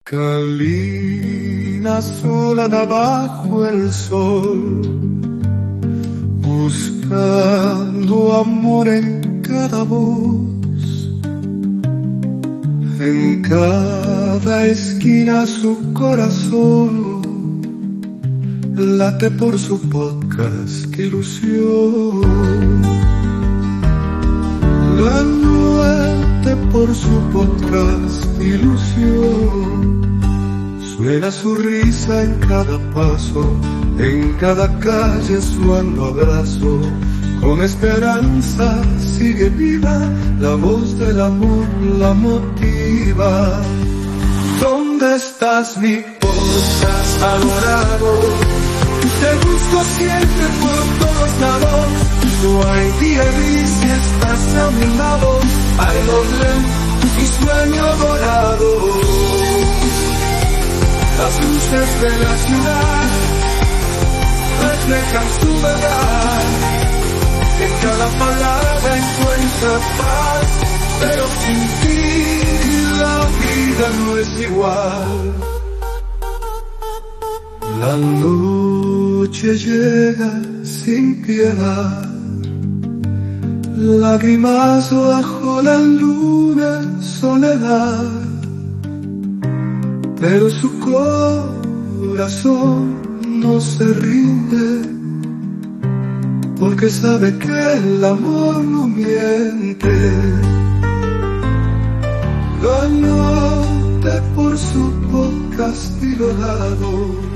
Camina sola bajo el sol, buscando amor en cada voz, en cada esquina su corazón late por su podcast, qué ilusión. Late por su podcast, ilusión. Suena su risa en cada paso, en cada calle suando abrazo. Con esperanza sigue viva, la voz del amor la motiva. ¿Dónde estás, mi podcast adorado? Te busco siempre por todos lados. No hay día gris si estás a mi lado. I love you, mi sueño dorado. Las luces de la ciudad reflejan su verdad. En cada palabra encuentra paz, pero sin ti la vida no es igual. La noche llega sin piedad, lágrimas bajo la luna, soledad. Pero su corazón no se rinde, porque sabe que el amor no miente. Ganote por su podcast y dorado.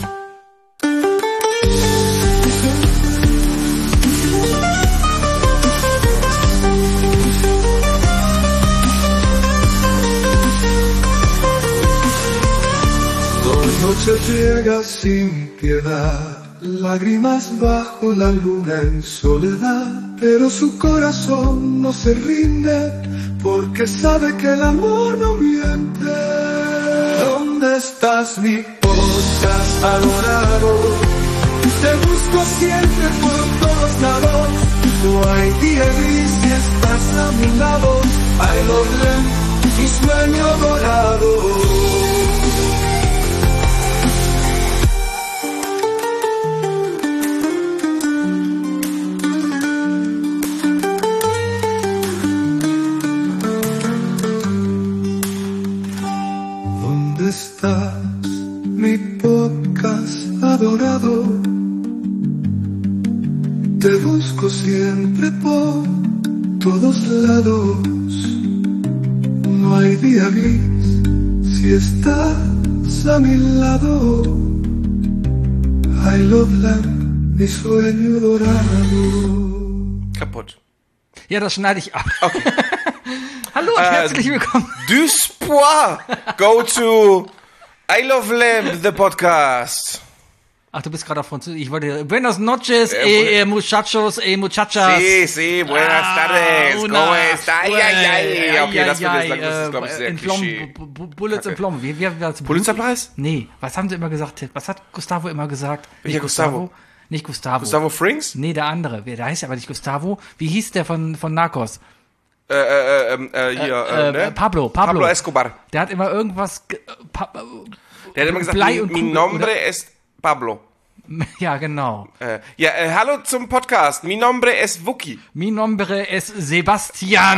Noche llega sin piedad, lágrimas bajo la luna en soledad, pero su corazón no se rinde, porque sabe que el amor no miente. ¿Dónde estás, mi podcast adorado? Te busco siempre por todos lados. No hay día gris si estás a mi lado. I love you, mi sueño dorado. Estás, mi podcast adorado. Te busco siempre por todos lados. No hay día gris si estás a mi lado. I love land, mi sueño dorado. Kaputt. Ja, das schneide ich ab. Okay. Hallo und herzlich willkommen. Du Spoir, go to I Love Lamb, the podcast. Ach, du bist gerade auf Französisch. Ich wollte Buenas noches, muchachos, muchachas. Sí, buenas tardes. ¿Cómo está? Okay, das wird jetzt lang, das ist, glaube ich, sehr Klischee. Bullets and Plom. Pulitzerpreis? Nee, was haben sie immer gesagt? Was hat Gustavo immer gesagt? Welcher Gustavo? Nicht Gustavo. Gustavo Frings? Nee, der andere. Der heißt aber nicht Gustavo. Wie hieß der von Narcos? Ne? Pablo Escobar. Der hat immer irgendwas... Der hat immer gesagt, mi nombre es Pablo. Ja, genau. Hallo zum Podcast. Mi nombre es Wookie. Mi nombre es Sebastian.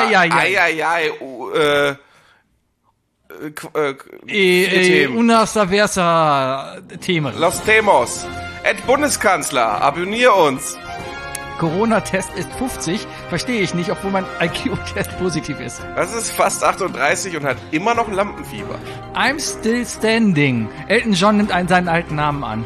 Una Saversa Themen. Los Temos. Bundeskanzler, abonnier uns. Corona-Test ist 50, verstehe ich nicht, obwohl mein IQ-Test positiv ist. Das ist fast 38 und hat immer noch Lampenfieber. I'm still standing. Elton John nimmt seinen alten Namen an.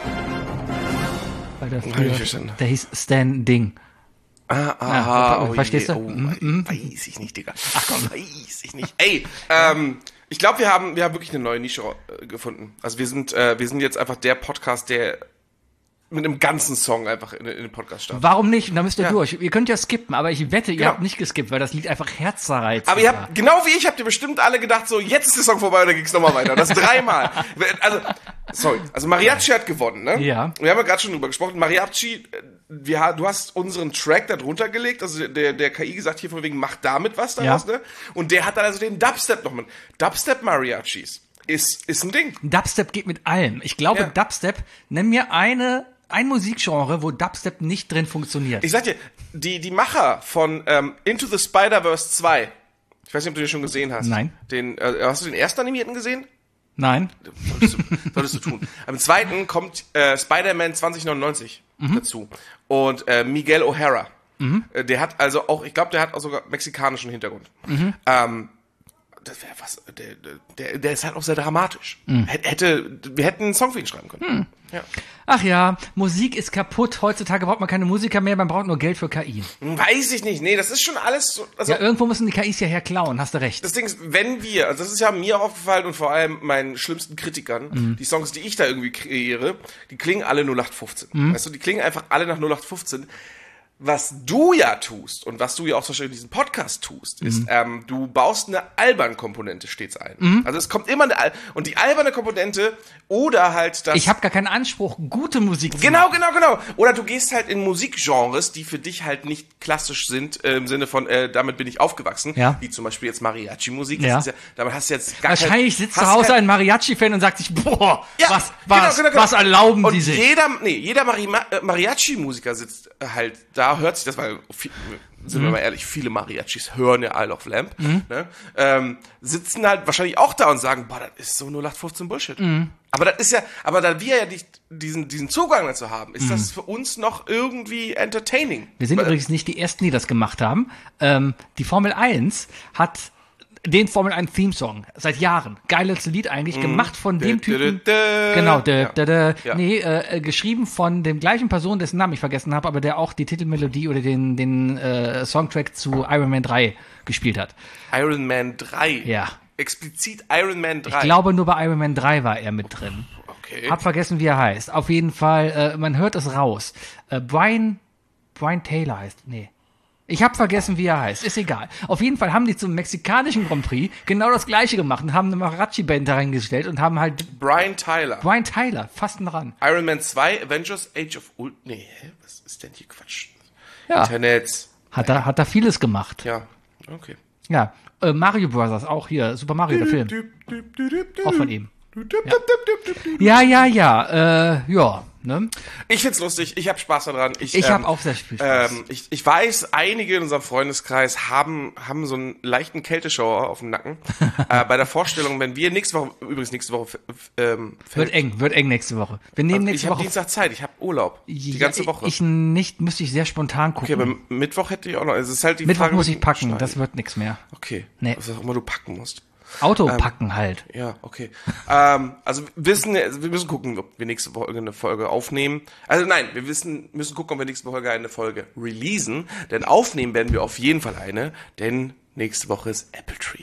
Weil der hieß Standing. Verstehst du? Weiß ich nicht, Digga. Ach komm, weiß ich nicht. Ey, ich glaube, wir haben wirklich eine neue Nische gefunden. Also wir sind jetzt einfach der Podcast, der mit einem ganzen Song einfach in den Podcast starten. Warum nicht? Da müsst ihr durch. Ihr könnt ja skippen, aber ich wette, ihr habt nicht geskippt, weil das Lied einfach herzzerreißt. Aber ihr habt, genau wie ich, habt ihr bestimmt alle gedacht, so, jetzt ist der Song vorbei und dann ging's nochmal weiter. Das dreimal. Also Mariachi hat gewonnen, ne? Ja. Wir haben ja gerade schon drüber gesprochen. Mariachi, du hast unseren Track da drunter gelegt, also der KI gesagt, hier von wegen, mach damit was daraus, ne? Und der hat dann also den Dubstep noch mit. Dubstep Mariachis ist ein Ding. Dubstep geht mit allem. Ich glaube, Ja. Dubstep, nenn mir ein Musikgenre, wo Dubstep nicht drin funktioniert. Ich sag dir, die Macher von Into the Spider-Verse 2, ich weiß nicht, ob du den schon gesehen hast. Nein. Hast du den ersten animierten gesehen? Nein. Solltest du tun. Am zweiten kommt Spider-Man 2099 dazu. Und Miguel O'Hara. Der hat also auch, ich glaube, der hat auch sogar mexikanischen Hintergrund. Das wäre was, der ist halt auch sehr dramatisch. Wir hätten einen Song für ihn schreiben können. Ja. Ach ja, Musik ist kaputt. Heutzutage braucht man keine Musiker mehr, man braucht nur Geld für KI. Weiß ich nicht. Nee, das ist schon alles so. Also, Ja, irgendwo müssen die KIs ja herklauen, hast du recht. das Ding ist, also das ist ja mir auch aufgefallen und vor allem meinen schlimmsten Kritikern, die Songs, die ich da irgendwie kreiere, die klingen alle 0815. Weißt du, die klingen einfach alle nach 0815. Was du ja tust und was du ja auch zum Beispiel in diesem Podcast tust, ist, du baust eine alberne Komponente stets ein. Also es kommt immer und die alberne Komponente oder halt das... Ich habe gar keinen Anspruch, gute Musik zu Genau. machen. Oder du gehst halt in Musikgenres, die für dich halt nicht klassisch sind, im Sinne von, damit bin ich aufgewachsen, Ja. wie zum Beispiel jetzt Mariachi-Musik. Ja. Damit hast du jetzt gar Wahrscheinlich sitzt zu Hause ein Mariachi-Fan und sagt sich, boah, Ja, was genau. erlauben und die sich? Jeder Mariachi-Musiker sitzt halt da, hört sich das, weil, sind wir mal ehrlich, viele Mariachis hören ja Isle of Lamp, ne? Sitzen halt wahrscheinlich auch da und sagen, boah, das ist so 0815 Bullshit. Aber das ist ja, da wir ja nicht diesen Zugang dazu haben, ist das für uns noch irgendwie entertaining. Wir sind übrigens nicht die Ersten, die das gemacht haben. Die Formel 1 hat den Formel 1 Theme-Song seit Jahren. Geiles Lied eigentlich, gemacht von dem Typen. Genau, geschrieben von dem gleichen Person, dessen Namen ich vergessen habe, aber der auch die Titelmelodie oder den Songtrack zu Iron Man 3 gespielt hat. Iron Man 3. Ja. Explizit Iron Man 3. Ich glaube, nur bei Iron Man 3 war er mit drin. Okay. Hab vergessen, wie er heißt. Auf jeden Fall, man hört es raus. Brian Taylor heißt, nee. Ich habe vergessen, wie er heißt. Ist egal. Auf jeden Fall haben die zum mexikanischen Grand Prix genau das Gleiche gemacht und haben eine Mariachi-Band da reingestellt und haben halt Brian Tyler. fast dran. Iron Man 2, Avengers, Age of Ultron. Nee, was ist denn hier Quatsch? Ja. Internet. Hat er vieles gemacht. Ja, okay. Ja. Mario Brothers, auch hier. Super Mario, der Film. Auch von ihm. Ja. Ja, ne? Ich find's lustig, ich habe Spaß daran. Ich habe auch sehr viel Spaß. Ich weiß, einige in unserem Freundeskreis haben so einen leichten Kälteschauer auf dem Nacken. Bei der Vorstellung, wenn wir nächste Woche Wird eng nächste Woche. Wir nehmen ich nächste habe Woche. Dienstag Zeit, ich habe Urlaub. Die ganze Woche. Ich nicht, müsste ich sehr spontan gucken. Okay, aber Mittwoch hätte ich auch noch. Es ist halt die Mittwoch Frage, muss ich packen, schneiden. das wird nix mehr. Okay. Nee. Was auch immer du packen musst. Auto packen halt. Ja, okay. Also wir müssen gucken, ob wir nächste Woche eine Folge aufnehmen. Also nein, wir müssen gucken, ob wir nächste Woche eine Folge releasen. Denn aufnehmen werden wir auf jeden Fall eine, denn nächste Woche ist Apple Tree.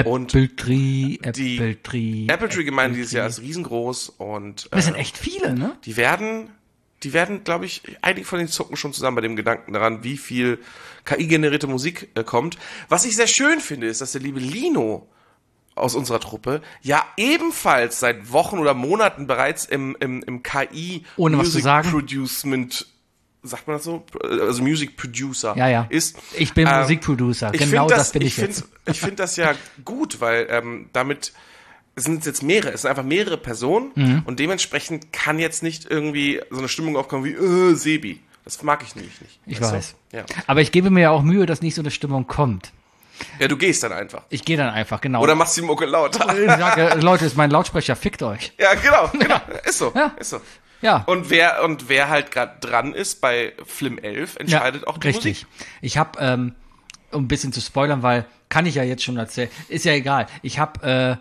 Die Apple Tree-Gemeinde dieses Jahr ist riesengroß und Das sind echt viele, ne? die werden, glaube ich, einige von denen zucken schon zusammen bei dem Gedanken daran, wie viel KI-generierte Musik kommt. Was ich sehr schön finde, ist, dass der liebe Lino aus unserer Truppe ja ebenfalls seit Wochen oder Monaten bereits im KI Ohne was zu sagen. Producement, sagt man das so? Also Music Producer Ja. ist. Ich bin Musikproducer, genau das bin ich jetzt. Ich finde das ja gut, weil damit es sind jetzt es sind einfach mehrere Personen und dementsprechend kann jetzt nicht irgendwie so eine Stimmung aufkommen wie Sebi. Das mag ich nämlich nicht. Ich Weißt du? weiß. Ja. Aber ich gebe mir ja auch Mühe, dass nicht so eine Stimmung kommt. Ja, du gehst dann einfach. Ich gehe dann einfach, genau. Oder machst die Mucke lauter. Ich sage, Leute, ist mein Lautsprecher, fickt euch. Ja, genau. Ist so. Ja. Ist so. Ja. Und wer halt gerade dran ist bei Flim 11, entscheidet auch die richtig. Musik. Ich habe, um ein bisschen zu spoilern, weil kann ich ja jetzt schon erzählen, ist ja egal. Ich habe,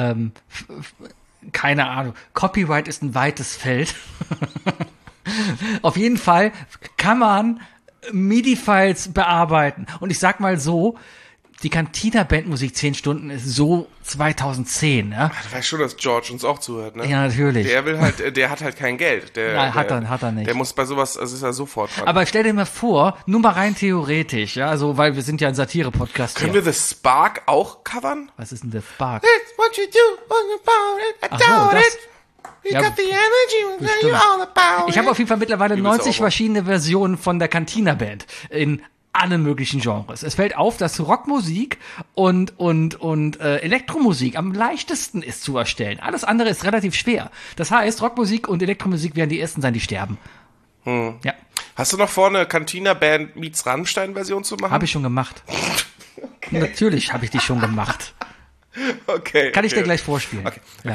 keine Ahnung, Copyright ist ein weites Feld. Auf jeden Fall kann man MIDI-Files bearbeiten. Und ich sag mal so, die Cantina-Bandmusik 10 Stunden ist so 2010, ja? Du weißt schon, dass George uns auch zuhört, ne? Ja, natürlich. Der hat halt kein Geld. Nein, hat er nicht. Der muss bei sowas, also ist er sofort dran. Aber stell dir mal vor, nur mal rein theoretisch, ja, also, weil wir sind ja ein Satire-Podcast Können hier. wir The Spark auch covern? Was ist denn der Spark? It's what you do about it, I Ach so, doubt das- it. You Ja, got the energy, we'll tell you bestimmt. all about Ich habe it. auf jeden Fall mittlerweile Übelster 90 Ohrwurm. verschiedene Versionen von der Cantina-Band in allen möglichen Genres. Es fällt auf, dass Rockmusik und Elektromusik am leichtesten ist zu erstellen. Alles andere ist relativ schwer. Das heißt, Rockmusik und Elektromusik werden die ersten sein, die sterben. Ja. Hast du noch vor, eine Cantina-Band meets Rammstein-Version zu machen? Habe ich schon gemacht. Okay. Natürlich habe ich die schon gemacht. Okay. Kann ich dir gleich vorspielen. Okay. Ja.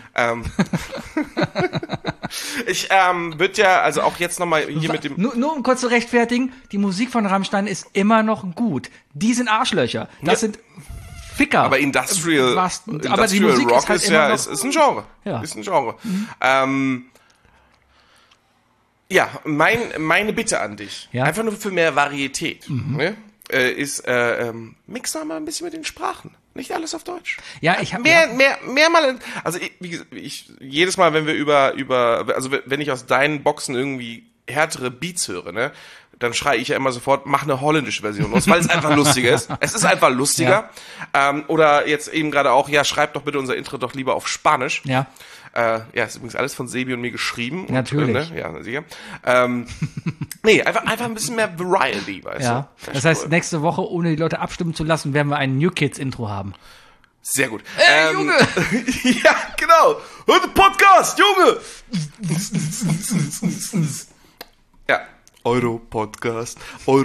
Ich würde ja, also auch jetzt nochmal hier mit dem... Nur um kurz zu rechtfertigen, die Musik von Rammstein ist immer noch gut. Die sind Arschlöcher. Das sind Ficker. Aber Industrial aber die Musik Rock ist halt ist immer ja noch, ist ein Genre. Ja. Ist ein Genre. Ja, meine Bitte an dich, einfach nur für mehr Varietät, ne, ist, mix noch mal ein bisschen mit den Sprachen. Nicht alles auf Deutsch. Ja, ich habe mehr mal, also ich jedes Mal, wenn wir also wenn ich aus deinen Boxen irgendwie härtere Beats höre, ne, dann schreie ich ja immer sofort, mach eine holländische Version aus, weil es einfach lustiger ist. Es ist einfach lustiger. Ja. Oder jetzt eben gerade auch, ja, schreib doch bitte unser Intro doch lieber auf Spanisch. Ja. Ist übrigens alles von Sebi und mir geschrieben. Natürlich. Und, ne? Ja, sicher. Nee, einfach ein bisschen mehr Variety, weißt ja. du? Das heißt, nächste Woche, ohne die Leute abstimmen zu lassen, werden wir ein New Kids Intro haben. Sehr gut. Junge! Ja, genau. Hör den Podcast, Junge! Ja. Euro-Podcast.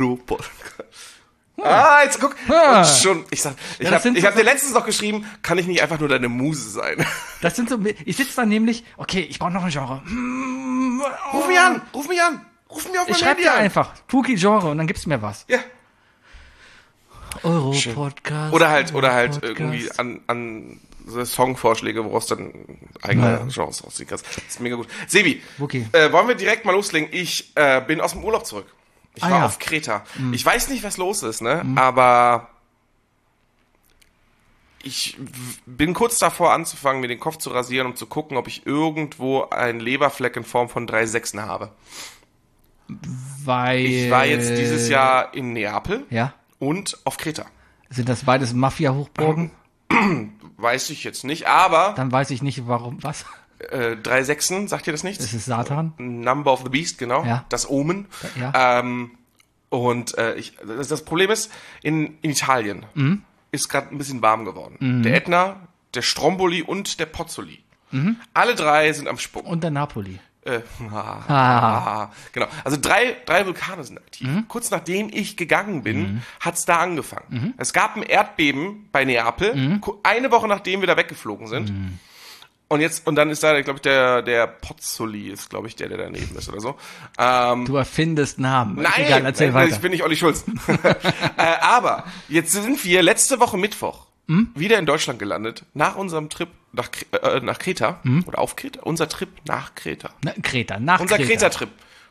Jetzt guck. Und schon, ich hab dir letztens noch geschrieben, kann ich nicht einfach nur deine Muse sein? Das sind so, ich sitze dann nämlich, okay, ich brauche noch ein Genre. Ruf mich an. Ruf mich auf mein Ich schreib Handy dir an. einfach, Puki Genre, und dann gibst du mir was. Ja. Euro-Podcast. Oder halt irgendwie an so Songvorschläge, woraus dann eigene Genres aussehen kannst. Das ist mega gut. Sebi, okay. Wollen wir direkt mal loslegen? Ich bin aus dem Urlaub zurück. Ich war auf Kreta. Ich weiß nicht, was los ist, ne? Aber ich bin kurz davor anzufangen, mir den Kopf zu rasieren, um zu gucken, ob ich irgendwo einen Leberfleck in Form von 3 Sechsen habe. Weil... Ich war jetzt dieses Jahr in Neapel und auf Kreta. Sind das beides Mafia-Hochburgen? Weiß ich jetzt nicht, aber... Dann weiß ich nicht, warum, was? 3 Sechsen, sagt ihr das nicht? Das ist Satan. Number of the Beast, genau. Ja. Das Omen. Ja. Das Problem ist, in Italien ist gerade ein bisschen warm geworden. Der Ätna, der Stromboli und der Pozzuoli. Alle 3 sind am Spucken. Und der Napoli. Genau. Also 3 Vulkane sind aktiv. Kurz nachdem ich gegangen bin, hat's da angefangen. Es gab ein Erdbeben bei Neapel, eine Woche nachdem wir da weggeflogen sind. Und dann ist da, glaube ich, der Pozzuoli ist, glaube ich, der daneben ist oder so. Du erfindest Namen. Nein, egal, erzähl weiter. Ich bin nicht Olli Schulz. Aber jetzt sind wir letzte Woche Mittwoch wieder in Deutschland gelandet, nach unserem Trip nach Kreta, oder auf Kreta, unser Trip nach Kreta. Unser Kreta-Trip.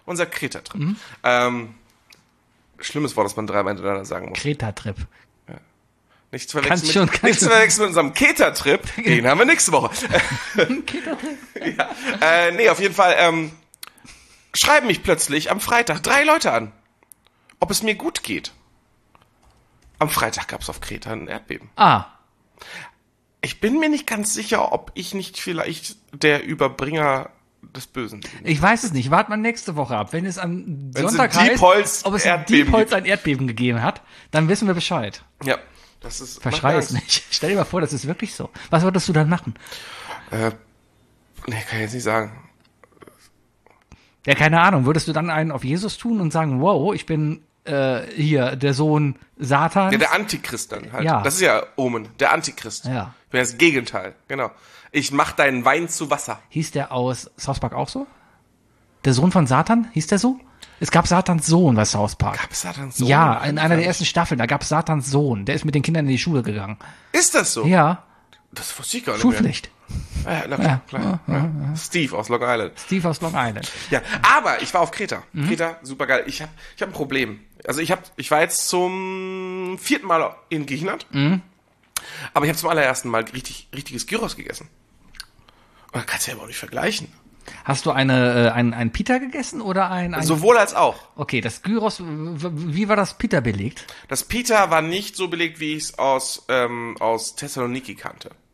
Schlimmes Wort, das man 3-mal hintereinander sagen muss. Kreta-Trip. Nichts zu verwechseln mit unserem Keta-Trip. Den haben wir nächste Woche. Keta-Trip. Nee, auf jeden Fall schreiben mich plötzlich am Freitag 3 Leute an, ob es mir gut geht. Am Freitag gab es auf Kreta ein Erdbeben. Ich bin mir nicht ganz sicher, ob ich nicht vielleicht der Überbringer des Bösen bin. Ich weiß es nicht. Wart mal nächste Woche ab. Wenn es am Sonntag heißt, ob es in Diepholz ein Erdbeben gegeben hat, dann wissen wir Bescheid. Ja. Das ist, Verschrei es nicht. Stell dir mal vor, das ist wirklich so. Was würdest du dann machen? Nee, kann ich jetzt nicht sagen. Ja, keine Ahnung. Würdest du dann einen auf Jesus tun und sagen, wow, ich bin hier der Sohn Satans? Ja, der Antichrist dann halt. Ja. Das ist ja Omen, der Antichrist. Ja. Ich bin das Gegenteil, genau. Ich mach deinen Wein zu Wasser. Hieß der aus South Park auch so? Der Sohn von Satan? Hieß der so? Es gab Satans Sohn bei South Park. Gab es Satans Sohn? Ja, in einer der ersten Staffeln, da gab es Satans Sohn. Der ist mit den Kindern in die Schule gegangen. Ist das so? Ja. Das wusste ich gar nicht Schulpflicht. mehr. Na klar. Steve aus Long Island. Steve aus Long Island. Ja, aber ich war auf Kreta. Kreta, super geil. Ich hab ein Problem. Also ich war jetzt zum 4. Mal in Griechenland. Aber ich habe zum allerersten Mal richtiges Gyros gegessen. Und dann kannst du ja aber auch nicht vergleichen. Hast du ein Pita gegessen oder ein Sowohl als auch. Okay, das Gyros, wie war das Pita belegt? Das Pita war nicht so belegt, wie ich es aus Thessaloniki kannte.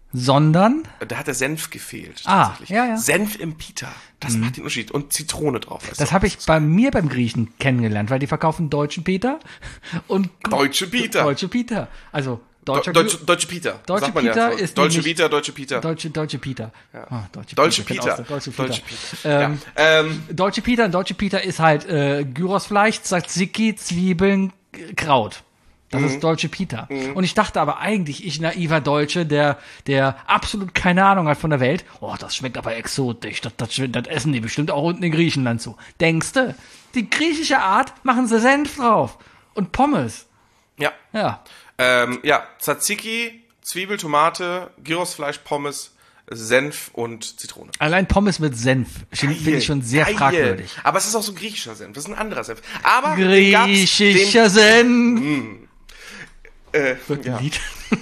Sondern? Da hat der Senf gefehlt. Tatsächlich. Ja. Senf im Pita. Das macht den Unterschied. Und Zitrone drauf. Das habe ich bei mir beim Griechen kennengelernt, weil die verkaufen deutschen Pita und Deutsche Pita. Also Deutsche Pita. Deutsche Sagt man Pita ja. ist Deutsche nämlich- Pita, Deutsche Pita. Deutsche Pita. Ja. Deutsche Pita. Deutsche Deutsche Pita. Pita. Deutsche Pita ist halt Gyrosfleisch, Tzatziki, Zwiebeln, Kraut. Das ist deutsche Pita. Und ich dachte aber eigentlich, ich naiver Deutsche, der absolut keine Ahnung hat von der Welt, das schmeckt aber exotisch, das essen die bestimmt auch unten in Griechenland so. Denkste, die griechische Art machen sie Senf drauf und Pommes. Ja. Tzatziki, Zwiebel, Tomate, Gyrosfleisch, Pommes, Senf und Zitrone. Allein Pommes mit Senf finde ich schon sehr fragwürdig. Aber es ist auch so ein griechischer Senf, das ist ein anderer Senf. Aber griechischer Senf. Wird ein Lied.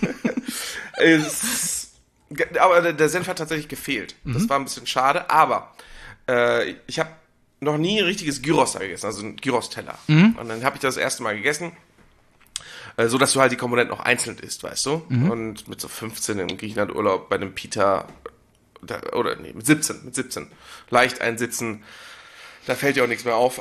Aber der Senf hat tatsächlich gefehlt. Das war ein bisschen schade, aber ich habe noch nie ein richtiges Gyros da gegessen, also ein Gyros-Teller. Und dann habe ich das erste Mal gegessen, so dass du halt die Komponenten auch einzeln isst, weißt du? Und mit so 15 im Griechenland-Urlaub bei einem Pita, mit 17. Leicht einsitzen, da fällt dir auch nichts mehr auf.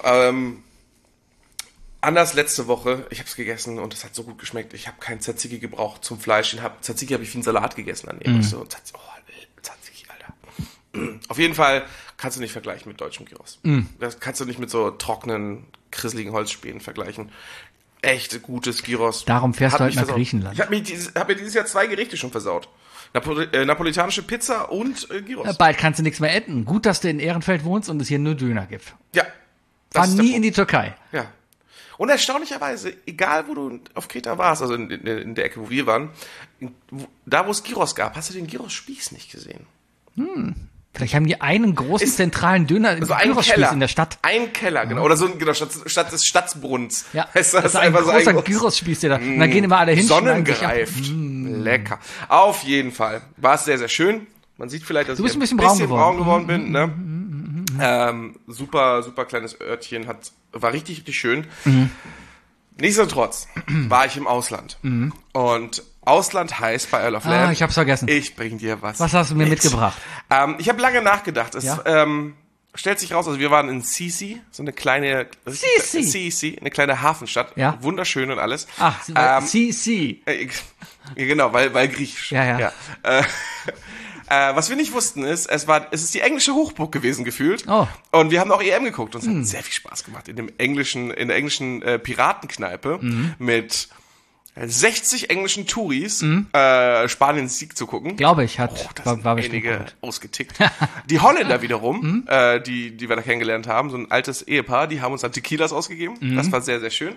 Anders letzte Woche, ich habe es gegessen und es hat so gut geschmeckt. Ich habe keinen Tzatziki gebraucht zum Fleisch. Tzatziki habe ich wie einen Salat gegessen daneben. So, Tzatziki, Alter. Auf jeden Fall kannst du nicht vergleichen mit deutschem Gyros. Das kannst du nicht mit so trockenen, krisseligen Holzspänen vergleichen. Echt gutes Gyros. Darum fährst du halt nach Griechenland. Ich habe mir dieses Jahr 2 Gerichte schon versaut. Napolitanische Pizza und Gyros. Bald kannst du nichts mehr essen. Gut, dass du in Ehrenfeld wohnst und es hier nur Döner gibt. Ja. Fahr nie in die Türkei. Ja. Und erstaunlicherweise, egal wo du auf Kreta warst, also in der Ecke, wo wir waren, da wo es Gyros gab, hast du den Gyros-Spieß nicht gesehen. Vielleicht haben die einen großen zentralen Döner Also einen Gyros-Spieß Keller. in der Stadt. Ein Keller, genau. Oder so statt des Stadtbrunnens. Ja, Weißt du, das ist ein großer Gyros-Spieß, der da. Und dann gehen immer alle hin. Sonnengereift. Lecker. Auf jeden Fall. War es sehr, sehr schön. Man sieht vielleicht, dass Du bist ich ein bisschen braun geworden bin. Ne? Super, super kleines Örtchen. War richtig, richtig schön. Nichtsdestotrotz war ich im Ausland. Und Ausland heißt bei Isle of Lamb. Ich hab's vergessen. Ich bring dir was. Was hast du mir mitgebracht? Ich habe lange nachgedacht. Es stellt sich raus, also wir waren in Sisi, so eine kleine Sisi, eine kleine Hafenstadt. Ja. Wunderschön und alles. Sisi. Genau, weil griechisch. Ja. Was wir nicht wussten ist, es ist die englische Hochburg gewesen gefühlt. Oh. Und wir haben auch EM geguckt und es hat sehr viel Spaß gemacht in der englischen Piratenkneipe mit 60 englischen Touris Spaniens Sieg zu gucken. Glaube ich, da sind einige ausgetickt. Die Holländer wiederum, die wir da kennengelernt haben, so ein altes Ehepaar, die haben uns dann Tequilas ausgegeben. Das war sehr, sehr schön.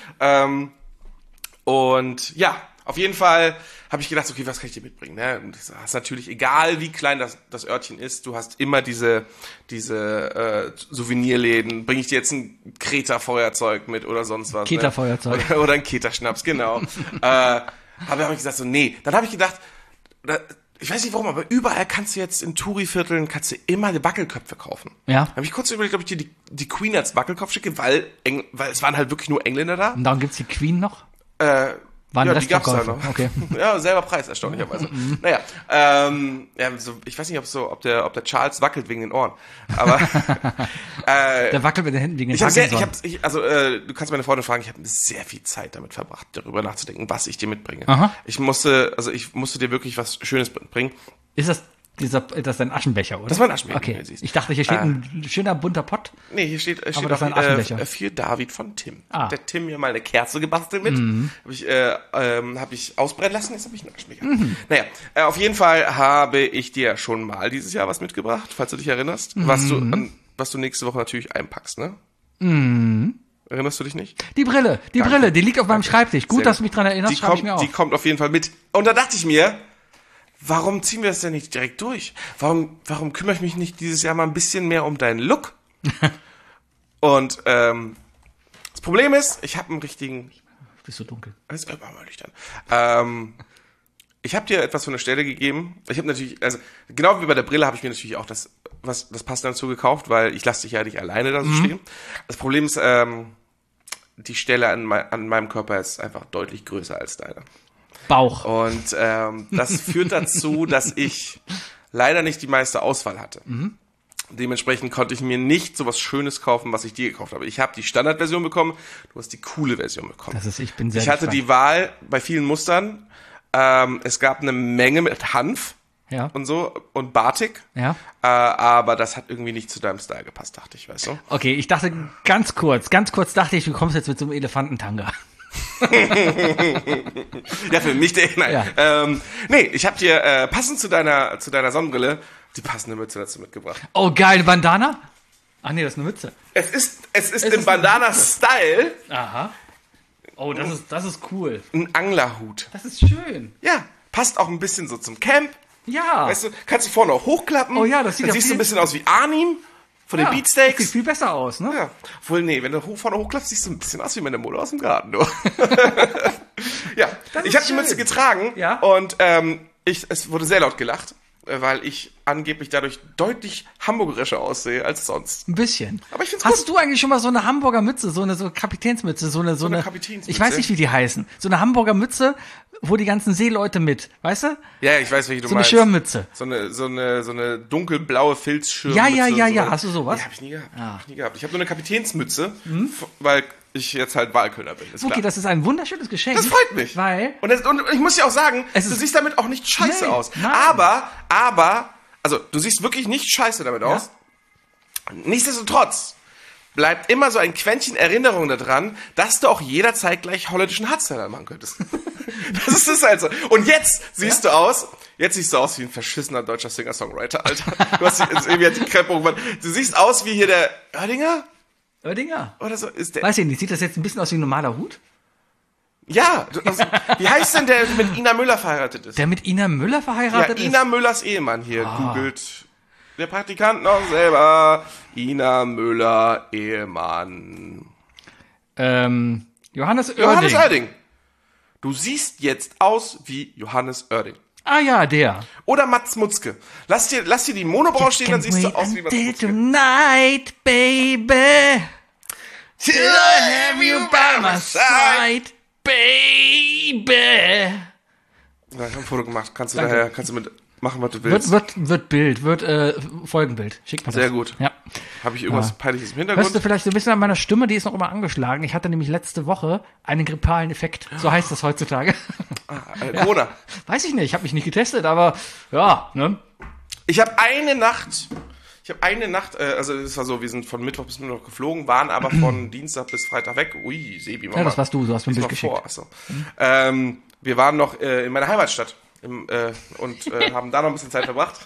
Und ja, auf jeden Fall habe ich gedacht, okay, was kann ich dir mitbringen? Ne? Und das ist natürlich, egal wie klein das Örtchen ist, du hast immer diese Souvenirläden. Bringe ich dir jetzt ein Kreta-Feuerzeug mit oder sonst was? Kreta-Feuerzeug. Ne? Oder ein Kreta-Schnaps, genau. Habe ich gesagt, so, nee. Dann habe ich gedacht, ich weiß nicht warum, aber überall kannst du jetzt in Touri-Vierteln immer die Wackelköpfe kaufen. Ja. Habe ich kurz überlegt, ob ich dir die Queen als Wackelkopf schicke, weil es waren halt wirklich nur Engländer da. Und dann gibt's die Queen noch? Ja, die gab's da noch. Okay. Ja, selber Preis, erstaunlicherweise. Naja, ich weiß nicht, ob der Charles wackelt wegen den Ohren, aber der wackelt mit den Händen wegen den Ohren. Du kannst meine Freundde fragen, ich habe sehr viel Zeit damit verbracht, darüber nachzudenken, was ich dir mitbringe. Aha. Ich musste dir wirklich was Schönes mitbringen. Ist das dein Aschenbecher, oder? Das war ein Aschenbecher, okay. den du siehst. Ich dachte, hier steht ein schöner bunter Pott. Nee, hier steht das ist ein Aschenbecher. Für David von Tim. Der Tim mir mal eine Kerze gebastelt mit. Hab ich ausbrennen lassen, jetzt habe ich einen Aschenbecher. Naja, auf jeden Fall habe ich dir schon mal dieses Jahr was mitgebracht, falls du dich erinnerst, was du nächste Woche natürlich einpackst, ne? Erinnerst du dich nicht? Die Brille, die liegt auf meinem Schreibtisch. Gut, dass du mich dran erinnerst, schreibe ich mir auf. Die kommt auf jeden Fall mit. Und da dachte ich mir, warum ziehen wir das denn nicht direkt durch? Warum kümmere ich mich nicht dieses Jahr mal ein bisschen mehr um deinen Look? Und das Problem ist, ich habe einen richtigen... Bist so dunkel. Das ist immer mal nüchtern. Ich habe dir etwas von der Stelle gegeben. Ich habe natürlich, also genau wie bei der Brille habe ich mir natürlich auch das passende dazu gekauft, weil ich lasse dich ja nicht alleine da so stehen. Das Problem ist, die Stelle an meinem Körper ist einfach deutlich größer als deine. Bauch. Und das führt dazu, dass ich leider nicht die meiste Auswahl hatte. Dementsprechend konnte ich mir nicht so was Schönes kaufen, was ich dir gekauft habe. Ich habe die Standardversion bekommen, du hast die coole Version bekommen. Ich bin sehr Ich hatte gespannt. die Wahl bei vielen Mustern. Es gab eine Menge mit Hanf und so und Batik. Ja. Aber das hat irgendwie nicht zu deinem Style gepasst, dachte ich, weißt du? Okay, ich dachte ganz kurz dachte ich, du kommst jetzt mit so einem Elefantentanga. Ja, für mich, nein. Ja. Nee, ich habe dir passend zu deiner Sonnenbrille die passende Mütze dazu mitgebracht. Oh, geil, Bandana? Ach nee, das ist eine Mütze. Es ist im Bandana-Style Aha. Oh, das ist cool. ein Anglerhut. Das ist schön. Ja, passt auch ein bisschen so zum Camp. Ja. Weißt du, kannst du vorne auch hochklappen. Oh ja, das sieht Dann ja siehst du viel- ein bisschen aus wie Arnim von den Das sieht Beatsteaks. viel besser aus, ne? Ja, obwohl, nee, wenn du vorne hochklappst, siehst du ein bisschen aus wie meine Mutter aus dem Garten, du. Ja, Das ich ist habe die Mütze schön. getragen Ja. und es wurde sehr laut gelacht, weil ich angeblich dadurch deutlich hamburgerischer aussehe als sonst. Ein bisschen. Aber ich find's Hast du eigentlich schon mal so eine Hamburger Mütze, so eine Kapitänsmütze, so eine Kapitänsmütze? Ich weiß nicht, wie die heißen. So eine Hamburger Mütze, wo die ganzen Seeleute mit, weißt du? Ja, ich weiß, welche du So eine meinst. Schirmmütze. So eine dunkelblaue Filzschirmmütze. Ja. So. Hast du sowas? Ja, hab ich nie gehabt. Ich habe nur eine Kapitänsmütze, weil ich jetzt halt Wahlkölner bin. Ist Okay, klar. das ist ein wunderschönes Geschenk. Das freut mich. Weil Und ich muss dir auch sagen, du Es ist- siehst damit auch nicht scheiße Nein, aus. nein. Aber, also, du siehst wirklich nicht scheiße damit aus. Nichtsdestotrotz bleibt immer so ein Quäntchen Erinnerung daran, dass du auch jederzeit gleich holländischen Hardstyle machen könntest. Das ist halt so. Und jetzt siehst du aus wie ein verschissener deutscher Singer-Songwriter, Alter. Du hast irgendwie die Kreppe gemacht. Du siehst aus wie hier der Oerdinger Oerdinger. oder so. Ist der? Weiß ich nicht, sieht das jetzt ein bisschen aus wie ein normaler Hut? Ja. Also, wie heißt denn der mit Ina Müller verheiratet ist? Der mit Ina Müller Ja, verheiratet Ina ist? Müllers Ehemann hier googelt. Der Praktikant noch selber. Ina Müller, Ehemann. Johannes Oerding. Johannes Oerding. Du siehst jetzt aus wie Johannes Oerding. Ah ja, der. Oder Mats Mutzke. Lass dir die Monobraue stehen, dann siehst du aus wie Mats Until Mutzke. tonight, baby. Till I have you by my side, baby. Ja, ich hab ein Foto gemacht. Kannst du Danke. machen, was du willst. Wird Bild, Folgenbild. Schick mal das. Sehr gut. Ja. Habe ich irgendwas Peinliches im Hörst du Hintergrund? vielleicht so ein bisschen an meiner Stimme, die ist noch immer angeschlagen. Ich hatte nämlich letzte Woche einen grippalen Effekt. So heißt das heutzutage. Corona. Weiß ich nicht, ich habe mich nicht getestet, aber ja, ne? Ich habe eine Nacht, also es war so, wir sind von Mittwoch bis Mittwoch geflogen, waren aber von Dienstag bis Freitag weg. Ui, Sebi, Mama. Ja, das warst du hast mir ein Bild geschickt. Achso. Wir waren noch in meiner Heimatstadt und haben da noch ein bisschen Zeit verbracht.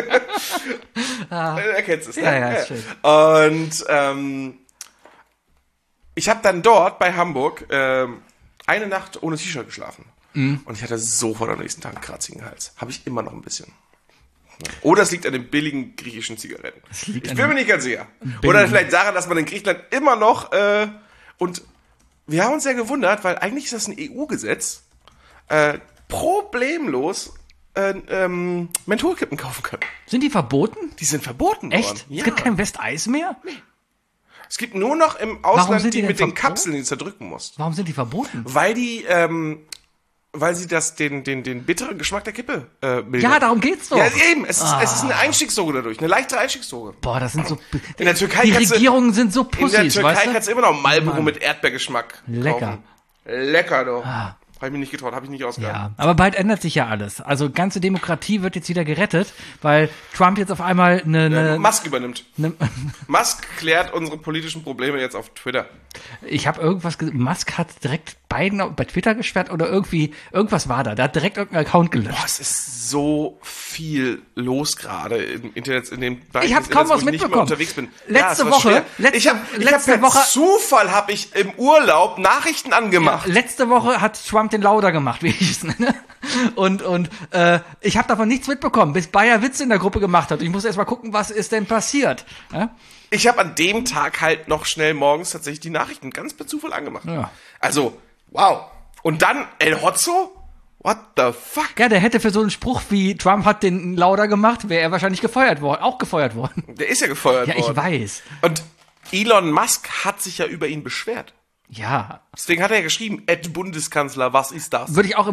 Erkennst es, ne? Ja, ist schön. Und ich habe dann dort bei Hamburg eine Nacht ohne T-Shirt geschlafen. Und ich hatte sofort am nächsten Tag einen kratzigen Hals. Habe ich immer noch ein bisschen. Oder es liegt an den billigen griechischen Zigaretten. Ich bin mir nicht ganz sicher. Oder vielleicht daran, dass man in Griechenland immer noch und wir haben uns ja gewundert, weil eigentlich ist das ein EU-Gesetz, problemlos Mentholkippen kaufen können. Sind die verboten? Die sind verboten Echt? worden. Ja. Es gibt kein Westeis mehr? Es gibt nur noch im Ausland sind die die denn mit den verboten? Kapseln, die du zerdrücken musst. Warum sind die verboten? Weil die, weil sie den bitteren Geschmack der Kippe mildern. Ja, darum geht's doch. Ja, eben. Es ist eine Einstiegsdroge dadurch, eine leichtere Einstiegsdroge. Boah, das sind so. In der Türkei die kannst du- Regierungen sind so In der Pussys, Türkei weißt du? kannst du immer noch Marlboro mit Erdbeergeschmack Lecker. kaufen. Lecker, du. Habe ich mich nicht getraut, habe ich nicht ausgehalten. Ja, aber bald ändert sich ja alles. Also ganze Demokratie wird jetzt wieder gerettet, weil Trump jetzt auf einmal eine Musk übernimmt. Musk klärt unsere politischen Probleme jetzt auf Twitter. ich habe irgendwas Musk hat direkt Biden bei Twitter gesperrt oder irgendwas war da. Der hat direkt irgendeinen Account gelöscht. Boah, es ist so viel los gerade im Internet, in dem Bereich Ich hab des kaum Internets, wo was ich nicht mehr mitbekommen. unterwegs bin. Letzte es war Woche- schwer. letzte- ich hab letzte per Woche- Zufall habe ich im Urlaub Nachrichten angemacht. Letzte Woche hat Trump den Lauder gemacht, wie ich es nenne. Und ich habe davon nichts mitbekommen, bis Bayer Witze in der Gruppe gemacht hat. Ich muss erst mal gucken, was ist denn passiert. Ja? Ich habe an dem Tag halt noch schnell morgens tatsächlich die Nachrichten ganz per Zufall angemacht. Ja. Also, wow. Und dann El Hotzo? What the fuck? Ja, der hätte für so einen Spruch wie Trump hat den Lauder gemacht, wäre er wahrscheinlich gefeuert worden. Der ist ja gefeuert Ja, ich worden. weiß. Und Elon Musk hat sich ja über ihn beschwert. Ja, Deswegen hat er ja geschrieben, Bundeskanzler, was ist das? würde ich auch immer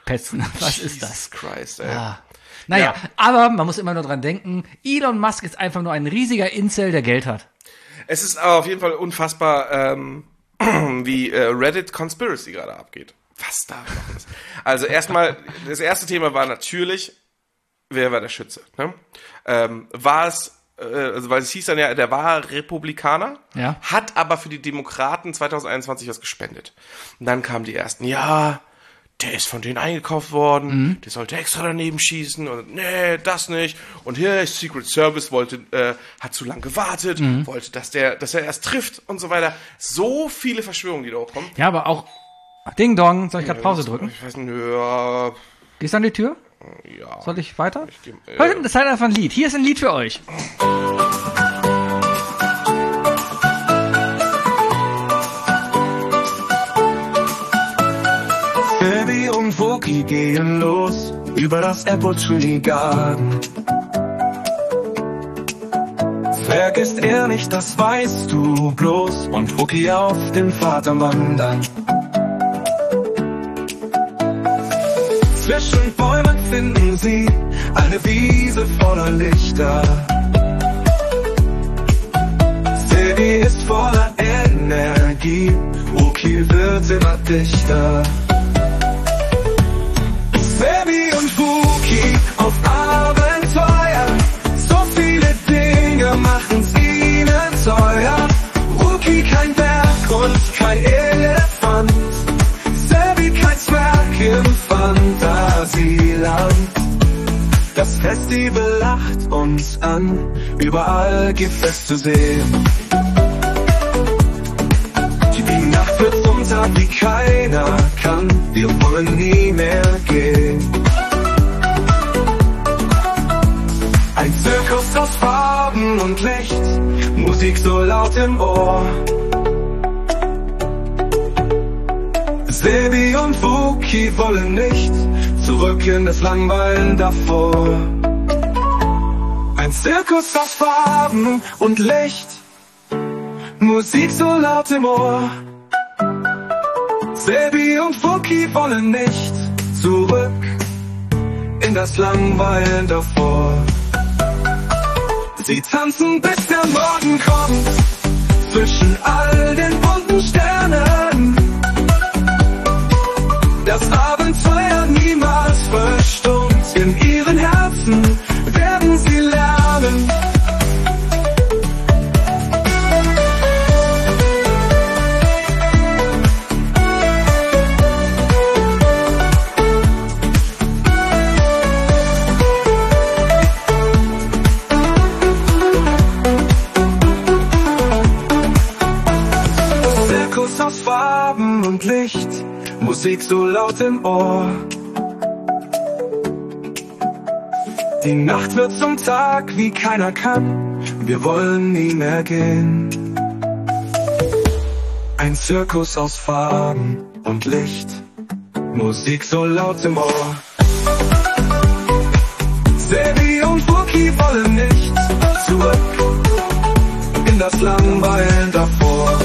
wegpetzen. Was ist das? Jesus Christ, ey. Naja, aber man muss immer nur dran denken, Elon Musk ist einfach nur ein riesiger Incel, der Geld hat. Es ist aber auf jeden Fall unfassbar, wie Reddit Conspiracy gerade abgeht. Was da noch ist. Also erstmal, das erste Thema war natürlich, wer war der Schütze? Ne? War es, also weil es hieß dann ja, der war Republikaner, hat aber für die Demokraten 2021 was gespendet. Und dann kamen die ersten, ja, der ist von denen eingekauft worden, der sollte extra daneben schießen und nee, das nicht. Und hier, Secret Service hat zu lang gewartet, wollte, dass er erst trifft und so weiter. So viele Verschwörungen, die da hochkommen. Ja, aber auch Ding Dong, soll ich gerade Pause drücken? Ich weiß nicht, ja. Gehst du an die Tür? Ja. Soll ich weiter? Das ist halt einfach ein Lied. Hier ist ein Lied für euch. Baby und Wookie gehen los über das Apple Tree Garden. Vergisst er nicht, das weißt du bloß. Und Wookie auf den Vater wandern. Zwischen Bäumen finden sie eine Wiese voller Lichter. Sadie ist voller Energie, Wookie wird immer dichter. Baby und Wookie auf Abenteuer, so viele Dinge machen's ihnen teuer. Wookie kein Berg und kein Elefant, Baby kein Zwerg im Fantasieland. Das Festival lacht uns an, überall gibt es zu sehen. Die Nacht wird zum Tag wie keiner kann, wir wollen nie mehr gehen. Ein Zirkus aus Farben und Licht, Musik so laut im Ohr. Sebi und Wookie wollen nicht zurück in das Langweilen davor. Ein Zirkus aus Farben und Licht, Musik so laut im Ohr. Sebi und Wookie wollen nicht zurück in das Langweilen davor. Sie tanzen bis der Morgen kommt, zwischen all den bunten Sternen. Das Abenteuer niemals verstummt, in ihren Herzen werden sie lernen. Zirkus aus Farben und Licht, Musik so laut im Ohr. Die Nacht wird zum Tag, wie keiner kann. Wir wollen nie mehr gehen. Ein Zirkus aus Farben und Licht, Musik so laut im Ohr. Sebi und Wookie wollen nicht zurück in das Langweilen davor.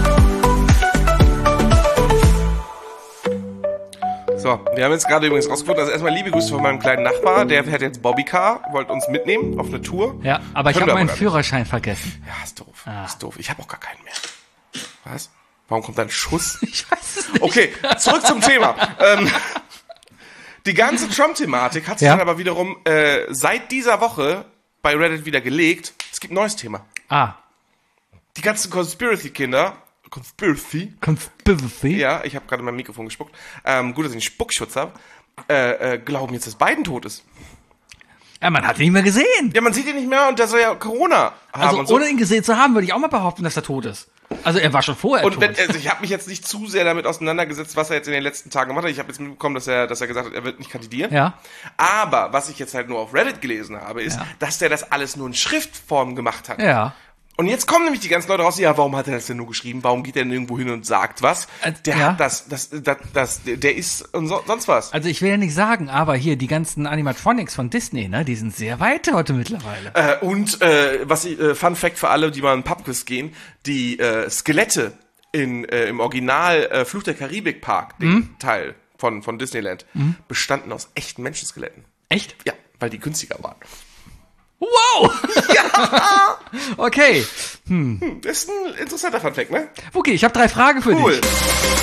So, wir haben jetzt gerade übrigens rausgefunden, also erstmal liebe Grüße von meinem kleinen Nachbar, der fährt jetzt Bobbycar, wollte uns mitnehmen auf eine Tour. Ja, aber ich habe meinen Führerschein vergessen. Ja, ist doof, ist doof. Ich habe auch gar keinen mehr. Was? Warum kommt da ein Schuss? Ich weiß es nicht. Okay, zurück zum Thema. Die ganze Trump-Thematik hat sich dann aber wiederum seit dieser Woche bei Reddit wieder gelegt. Es gibt ein neues Thema. Die ganzen Conspiracy-Kinder, Conspiracy. Ja, ich habe gerade mein Mikrofon gespuckt. Gut, dass ich einen Spuckschutz habe. Glauben jetzt, dass Biden tot ist. Ja, man hat ihn nicht mehr gesehen. Ja, man sieht ihn nicht mehr und der soll ja Corona haben. Also und so. ohne ihn gesehen zu haben, würde ich auch mal behaupten, dass er tot ist. Also er war schon vorher und tot. Also ich habe mich jetzt nicht zu sehr damit auseinandergesetzt, was er jetzt in den letzten Tagen gemacht hat. Ich habe jetzt mitbekommen, dass er gesagt hat, er wird nicht kandidieren. Ja. Aber was ich jetzt halt nur auf Reddit gelesen habe, ist, dass der das alles nur in Schriftform gemacht hat. Ja. Und jetzt kommen nämlich die ganzen Leute raus, ja, warum hat er das denn nur geschrieben? Warum geht er denn irgendwo hin und sagt was? Der hat der ist und sonst was. Also ich will ja nicht sagen, aber hier die ganzen Animatronics von Disney, ne, die sind sehr weit heute mittlerweile. Fun Fact für alle, die mal in den Pubquiz gehen, die Skelette im Original Fluch der Karibik Park, den Teil, von Disneyland, bestanden aus echten Menschenskeletten. Echt? Ja, weil die günstiger waren. Wow! Ja! Okay. Das ist ein interessanter Funfact, ne? Okay, ich habe 3 Fragen für Cool. dich.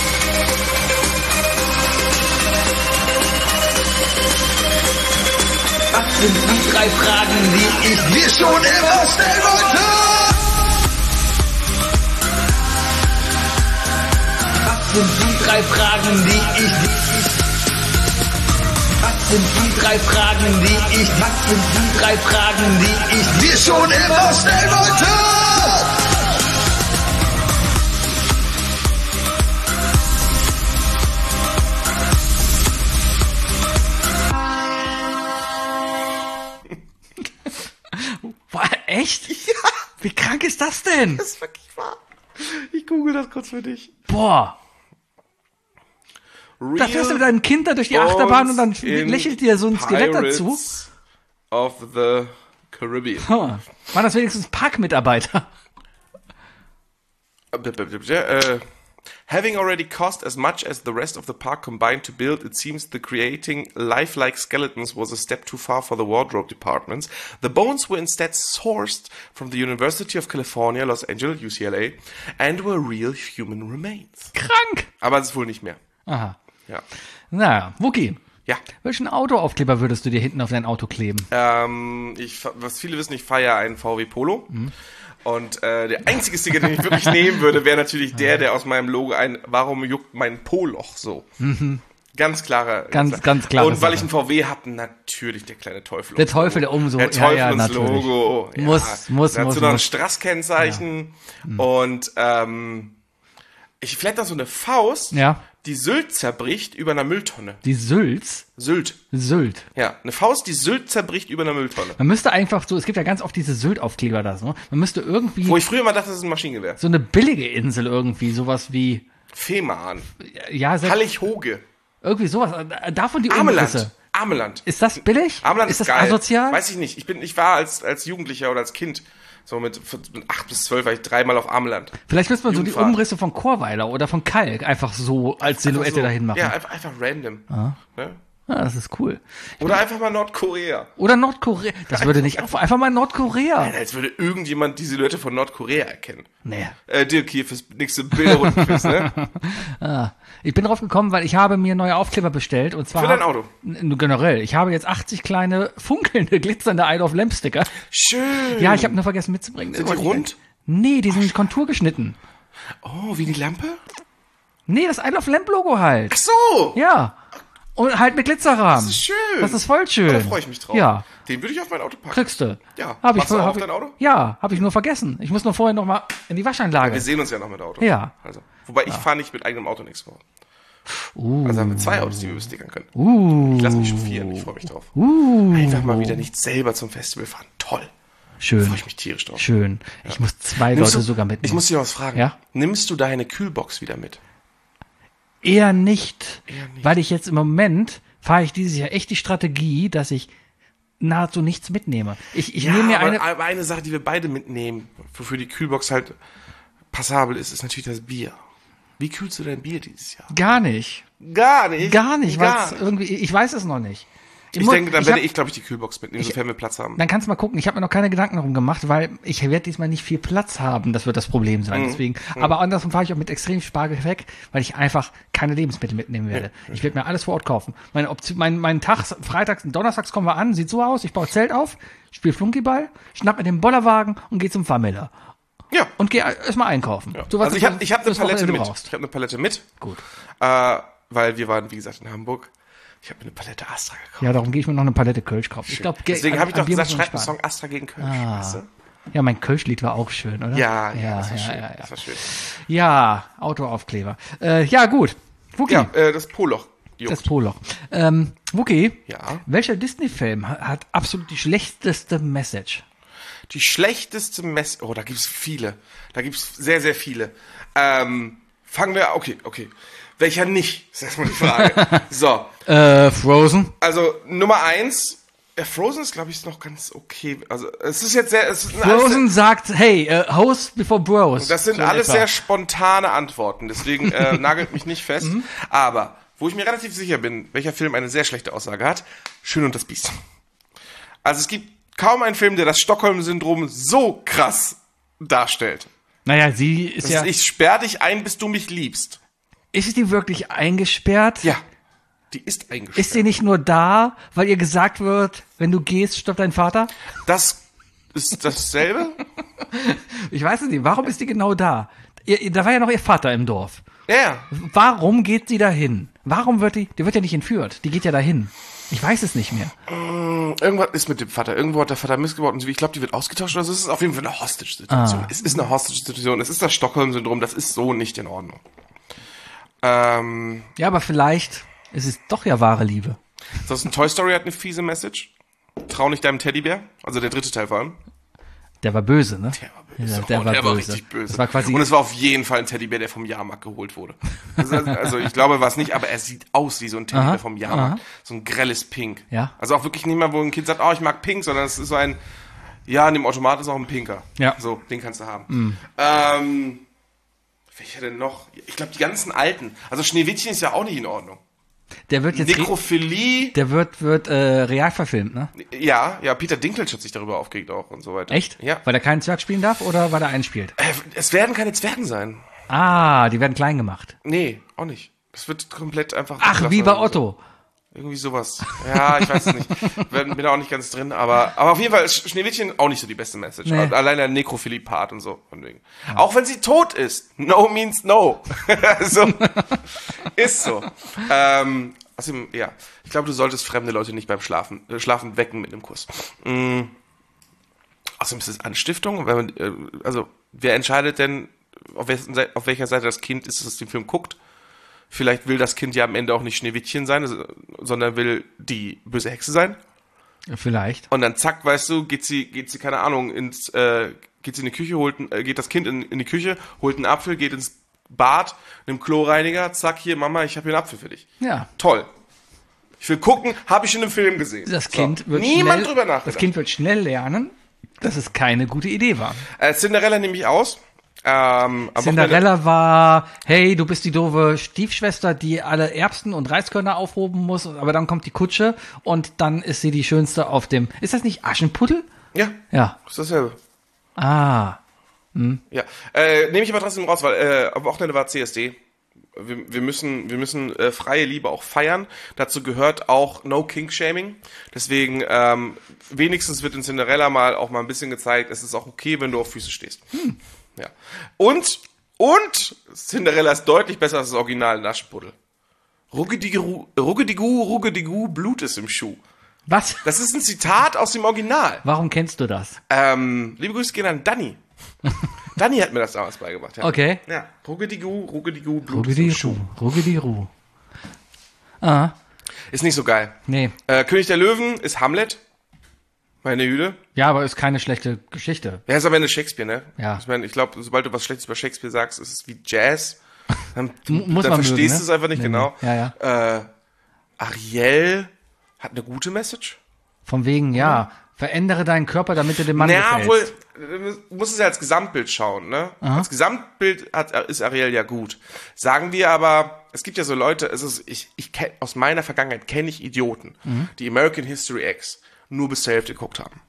Was sind die 3 Fragen, die ich mir schon immer stellen wollte? Was sind die 3 Fragen, die ich... Was sind die 3 Fragen, die ich... Was sind die 3 Fragen, die ich mir schon immer stellen wollte? Boah, echt? Ja, Wie krank ist das denn? das ist wirklich wahr. Ich google das kurz für dich. Boah. Da fährst du mit deinem Kind da durch die Achterbahn und dann lächelt dir so ein Skelett dazu. Pirates of the Caribbean. Waren das wenigstens Parkmitarbeiter? Having already cost as much as the rest of the park combined to build, it seems the creating lifelike skeletons was a step too far for the wardrobe departments. The bones were instead sourced from the University of California, Los Angeles, UCLA, and were real human remains. Krank. Aber es ist wohl nicht mehr. Aha. Ja. Na, Wookie. Ja. Welchen Autoaufkleber würdest du dir hinten auf dein Auto kleben? Was viele wissen, ich fahre ja einen VW Polo. Und der einzige Sticker, den ich wirklich nehmen würde, wäre natürlich der aus meinem Logo Warum juckt mein Po-Loch so? Ganz klarer. Ganz klar. Und weil ich einen VW habe, natürlich der kleine Teufel. Der Teufel, der umso. Der Teufel ja, ins natürlich. Logo. Ja. Muss. Dazu noch ein Straßkennzeichen. Und vielleicht noch so eine Faust, die Sylt zerbricht über einer Mülltonne. Die Sülz? Sylt. Ja, eine Faust, die Sylt zerbricht über einer Mülltonne. Man müsste einfach so, es gibt ja ganz oft diese Sylt-Aufkleber da so. Man müsste irgendwie. Wo ich früher mal dachte, das ist ein Maschinengewehr. So eine billige Insel irgendwie, sowas wie. Fehmarn. Ja, Hallig-Hoge. irgendwie sowas. Davon die Ameland. Umrisse. Ameland. Ist das billig? Ameland ist das geil. asozial? Weiß ich nicht. Ich war als Jugendlicher oder als Kind, so mit 8 bis 12 war ich 3-mal auf Ameland. Vielleicht müsste man so die Jugendfahrt. Umrisse von Chorweiler oder von Kalk einfach so als Silhouette so, dahin machen. Ja, einfach random. Ne? Ja, das ist cool. Oder einfach mal Nordkorea. Oder Nordkorea. Das würde nicht einfach mal Nordkorea. Als würde irgendjemand die Silhouette von Nordkorea erkennen. Nee. Dirk hier fürs nächste Bilderrundenquiz, ne? Ich bin drauf gekommen, weil ich habe mir neue Aufkleber bestellt und zwar Für dein Auto? Generell. Ich habe jetzt 80 kleine funkelnde, glitzernde Isle of Lamp Sticker. Schön. Ja, ich habe nur vergessen mitzubringen. Sind die rund? Nee, die sind konturgeschnitten. Oh, wie die Lampe? Nee, das Isle of Lamp Logo halt. Ach so. Ja. Und halt mit Glitzerrahmen. Das ist schön. Das ist voll schön. Da freue ich mich drauf. Ja. Den würde ich auf mein Auto packen. Kriegst du. Ja. Hab ich Machst du auch hab auf ich- dein Auto? Ja, habe ich nur vergessen. Ich muss nur vorher noch mal in die Waschanlage. Wir sehen uns ja noch mit Auto. Ja. Also, wobei ich fahre nicht mit eigenem Auto nächste Woche. Also haben wir 2 Autos, die wir bestickern können. Ich lasse mich chauffieren, ich freue mich drauf. Einfach mal wieder nicht selber zum Festival fahren. Toll. Schön. Freue ich mich tierisch drauf. Schön. Ich muss 2 Nimmst Leute du- sogar mitnehmen. Ich muss dich noch was fragen. Ja? Nimmst du deine Kühlbox wieder mit? Eher nicht. Weil ich jetzt im Moment fahre ich dieses Jahr echt die Strategie, dass ich nahezu nichts mitnehme. Ich nehme mir aber eine Sache, die wir beide mitnehmen, wofür die Kühlbox halt passabel ist, ist natürlich das Bier. Wie kühlst du dein Bier dieses Jahr? gar nicht. Gar nicht. Weil irgendwie, ich weiß es noch nicht. Ich denke, dann werde hab- ich, glaube ich, die Kühlbox mitnehmen, sofern wir Platz haben. Dann kannst du mal gucken. Ich habe mir noch keine Gedanken darum gemacht, weil ich werde diesmal nicht viel Platz haben. Das wird das Problem sein. Deswegen. Aber andersrum fahre ich auch mit extrem Spargepäck, weil ich einfach keine Lebensmittel mitnehmen werde. Ich werde mir alles vor Ort kaufen. Mein Tag, freitags und donnerstags kommen wir an, sieht so aus. Ich baue Zelt auf, spiele Flunkyball, schnapp mir den Bollerwagen und gehe zum Fahrmiller. Ja. Und gehe erstmal einkaufen. Ja. So was Also ich du habe eine fürs Palette Wochenende mit. brauchst. Ich habe eine Palette mit. Gut. Weil wir waren, wie gesagt, in Hamburg. Ich habe mir eine Palette Astra gekauft. Ja, darum gehe ich mir noch eine Palette Kölsch kaufen. Ich glaube, Deswegen habe ich doch gesagt, schreib einen Song Astra gegen Kölsch. Weißt du? Ja, mein Kölschlied war auch schön, oder? Ja, das war schön. ja. Das war schön. Ja, Autoaufkleber. Ja, gut. Wookie, Ja, das Poloch. das Poloch. Wookie, Ja. welcher Disney-Film hat absolut die schlechteste Message? Die schlechteste Oh, da gibt's viele. Da gibt's sehr, sehr viele. Fangen wir, okay. Welcher nicht? Ist erstmal die Frage. So, Frozen. also Nummer 1. Frozen ist, glaube ich, noch ganz okay. Also es ist jetzt Frozen sagt, hey, Host before Bros. Das sind So in alles etwa. sehr spontane Antworten, deswegen nagelt mich nicht fest. Aber wo ich mir relativ sicher bin, welcher Film eine sehr schlechte Aussage hat, Schön und das Biest. Also es gibt kaum einen Film, der das Stockholm-Syndrom so krass darstellt. Naja, sie ist Das ja... ist, ich sperr dich ein, bis du mich liebst. Ist die wirklich eingesperrt? Ja, die ist eingesperrt. Ist sie nicht nur da, weil ihr gesagt wird, wenn du gehst, stirbt dein Vater? Das ist dasselbe? Ich weiß es nicht. Warum ist die genau da? Da war ja noch ihr Vater im Dorf. Ja. Warum geht sie dahin? Warum wird die wird ja nicht entführt. Die geht ja dahin. Ich weiß es nicht mehr. Irgendwas ist mit dem Vater. Irgendwo hat der Vater missgebaut und ich glaube, die wird ausgetauscht. Also es ist auf jeden Fall eine Hostage-Situation. Es ist eine Hostage-Situation. Es ist das Stockholm-Syndrom. Das ist so nicht in Ordnung. Ja, aber vielleicht ist es doch ja wahre Liebe. Das ein Toy Story hat eine fiese Message. Trau nicht deinem Teddybär. Also der dritte Teil vor allem. Der war böse, ne? Der war böse. Ja, der war richtig böse. Das war quasi und es war auf jeden Fall ein Teddybär, der vom Jahrmarkt geholt wurde. Also ich glaube, war es nicht, aber er sieht aus wie so ein Teddybär vom Jahrmarkt. So ein grelles Pink. Ja. Also auch wirklich nicht mal, wo ein Kind sagt, oh, ich mag Pink, sondern es ist so ein, ja, in dem Automat ist auch ein Pinker. Ja. So, den kannst du haben. Welcher denn noch? Ich glaube, die ganzen alten. Also Schneewittchen ist ja auch nicht in Ordnung. Der wird jetzt Nekrophilie. der wird real verfilmt, ne? Ja, Peter Dinklage hat sich darüber aufgeregt auch und so weiter. Echt? Ja. Weil er keinen Zwerg spielen darf oder weil er einen spielt? Es werden keine Zwergen sein. Ah, die werden klein gemacht. Nee, auch nicht. Das wird komplett einfach... Ach, wie bei Otto. Irgendwie sowas. Ja, ich weiß es nicht. Bin da auch nicht ganz drin, aber auf jeden Fall ist Schneewittchen auch nicht so die beste Message. Nee. Allein der Nekrophilie-Part und so. Von wegen. Auch wenn sie tot ist. No means no. So. Ist so. Außerdem, ja. Ich glaube, du solltest fremde Leute nicht beim Schlafen wecken mit einem Kuss. Außerdem ist es Anstiftung. Wenn man, also, wer entscheidet denn, auf welcher Seite das Kind ist, das den Film guckt? Vielleicht will das Kind ja am Ende auch nicht Schneewittchen sein, sondern will die böse Hexe sein. Vielleicht. Und dann zack, weißt du, geht sie, keine Ahnung, geht sie in die Küche, geht das Kind in die Küche, holt einen Apfel, geht ins Bad, nimmt Kloreiniger, zack, hier, Mama, ich habe hier einen Apfel für dich. Ja. Toll. Ich will gucken, habe ich in einem Film gesehen. Das Kind wird Niemand drüber nachgedacht. Das Kind wird schnell lernen, dass es keine gute Idee war. Cinderella nehme ich aus. Cinderella war, hey, du bist die doofe Stiefschwester, die alle Erbsen und Reiskörner aufhoben muss, aber dann kommt die Kutsche und dann ist sie die Schönste auf dem, ist das nicht Aschenputtel? Ja. Ja. Ist dasselbe. Ah. Ja. Nehme ich aber trotzdem raus, weil am Wochenende war CSD. Wir müssen freie Liebe auch feiern. Dazu gehört auch No Kink Shaming. Deswegen wenigstens wird in Cinderella auch mal ein bisschen gezeigt, es ist auch okay, wenn du auf Füße stehst. Ja. Und Cinderella ist deutlich besser als das Original in Aschenputtel. Ruggedigu, Blut ist im Schuh. Was? Das ist ein Zitat aus dem Original. Warum kennst du das? Liebe Grüße gehen an Danny. Danny hat mir das damals beigebracht. Ja. Okay. Ja. Ruggedigu, Blut ist im Schuh. Ruggediru. Ah. Ist nicht so geil. Nee. König der Löwen ist Hamlet. Meine Güte. Ja, aber ist keine schlechte Geschichte. Ja, ist aber eine Shakespeare, ne? Ja. Ich meine, ich glaube, sobald du was Schlechtes über Shakespeare sagst, ist es wie Jazz. Dann Muss dann man verstehst mögen, du ne? es einfach nicht Nee, genau. nee. Ja. Ariel hat eine gute Message. Von wegen, ja, verändere deinen Körper, damit du dem Mann Ja, gefällst. wohl, du musst es ja als Gesamtbild schauen, ne? Als Gesamtbild ist Ariel ja gut. Sagen wir aber, es gibt ja so Leute, aus meiner Vergangenheit kenne ich Idioten, die American History X nur bis zur Hälfte geguckt haben.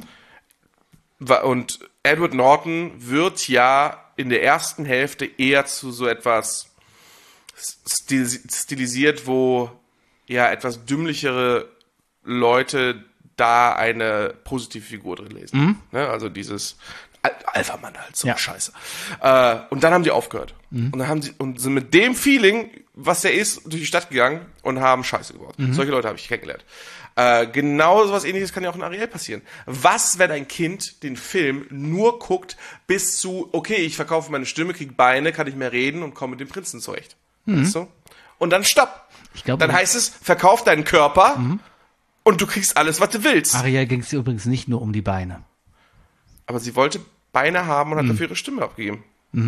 Und Edward Norton wird ja in der ersten Hälfte eher zu so etwas stilisiert, wo ja etwas dümmlichere Leute da eine positive Figur drin lesen. Ne? Also dieses Alpha-Mann halt, so Ja. Scheiße. Und dann haben die aufgehört. Und dann sind mit dem Feeling, was der ist, durch die Stadt gegangen und haben Scheiße gebaut. Solche Leute habe ich kennengelernt. Genau so was Ähnliches kann ja auch in Ariel passieren. Was, wenn ein Kind den Film nur guckt bis zu, okay, ich verkaufe meine Stimme, krieg Beine, kann nicht mehr reden und komme mit dem Prinzen zurecht. Weißt du? Und dann stopp. Ich glaub, Dann heißt es, verkauf deinen Körper und du kriegst alles, was du willst. Ariel ging es übrigens nicht nur um die Beine. Aber sie wollte Beine haben und hat dafür ihre Stimme abgegeben.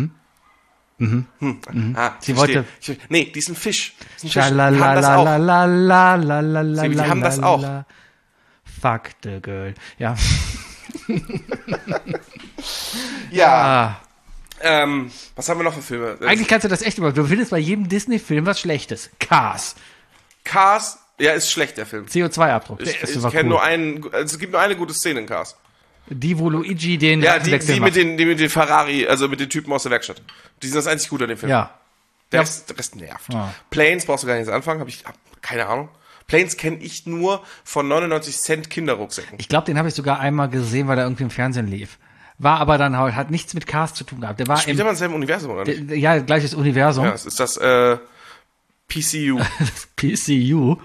Sie wollte- Nee, die ist ein Fisch. Die haben das auch. Die haben das auch. Fuck the girl. Ja. Ja. Ah. Was haben wir noch für Filme? Eigentlich kannst du das echt du findest bei jedem Disney-Film was Schlechtes. Cars. Ja, ist schlecht, der Film. CO2-Abdruck. Ich kenne nur einen, es gibt nur eine gute Szene in Cars. Die, wo Luigi den die mit den Ferrari, also mit den Typen aus der Werkstatt. Die sind das einzig Gute an dem Film. Ja. Der Rest nervt. Ja. Planes brauchst du gar nicht anfangen, hab keine Ahnung. Planes kenne ich nur von 99 Cent Kinderrucksäcken. Ich glaube, den habe ich sogar einmal gesehen, weil er irgendwie im Fernsehen lief. War aber dann halt, hat nichts mit Cars zu tun gehabt. Der war Spielt aber im selben Universum, oder nicht? Ja, gleiches Universum. Ja, es ist das PCU. PCU.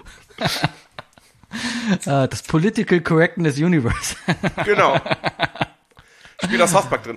Das Political Correctness Universe. Genau. Spielt das South Park drin.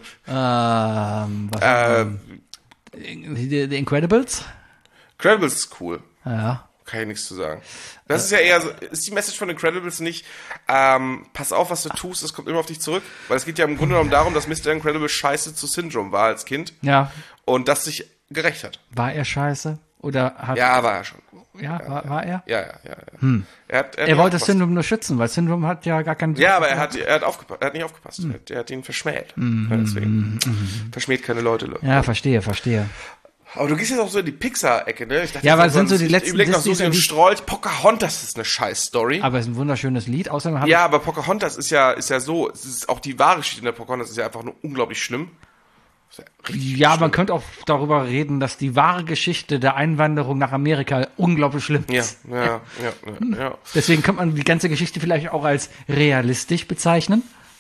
The Incredibles? Incredibles ist cool. Ja. Kann ich nichts zu sagen. Das ist ja eher so, ist die Message von Incredibles nicht, pass auf, was du tust, es kommt immer auf dich zurück. Weil es geht ja im Grunde genommen darum, dass Mr. Incredible scheiße zu Syndrome war als Kind. Ja. Und das sich gerecht hat. War er scheiße? Oder hat Ja, war er schon. Ja, war er? Ja. Er wollte Syndrome nur schützen, weil Syndrome hat ja gar keinen... Ja, aber er hat nicht aufgepasst. Er hat ihn verschmäht. Deswegen. Verschmäht keine Leute. Ja, verstehe. Aber du gehst jetzt auch so in die Pixar-Ecke, ne? Ich dachte, Ja, aber sind so die letzten... Ich überleg noch Susi und Strolch. Pocahontas ist eine Scheiß-Story. Aber es ist ein wunderschönes Lied. Außerdem aber Pocahontas ist ja so, es ist auch die wahre Geschichte in der Pocahontas ist ja einfach nur unglaublich schlimm. Ja, man könnte auch darüber reden, dass die wahre Geschichte der Einwanderung nach Amerika unglaublich schlimm ist. Ja. Deswegen könnte man die ganze Geschichte vielleicht auch als realistisch bezeichnen.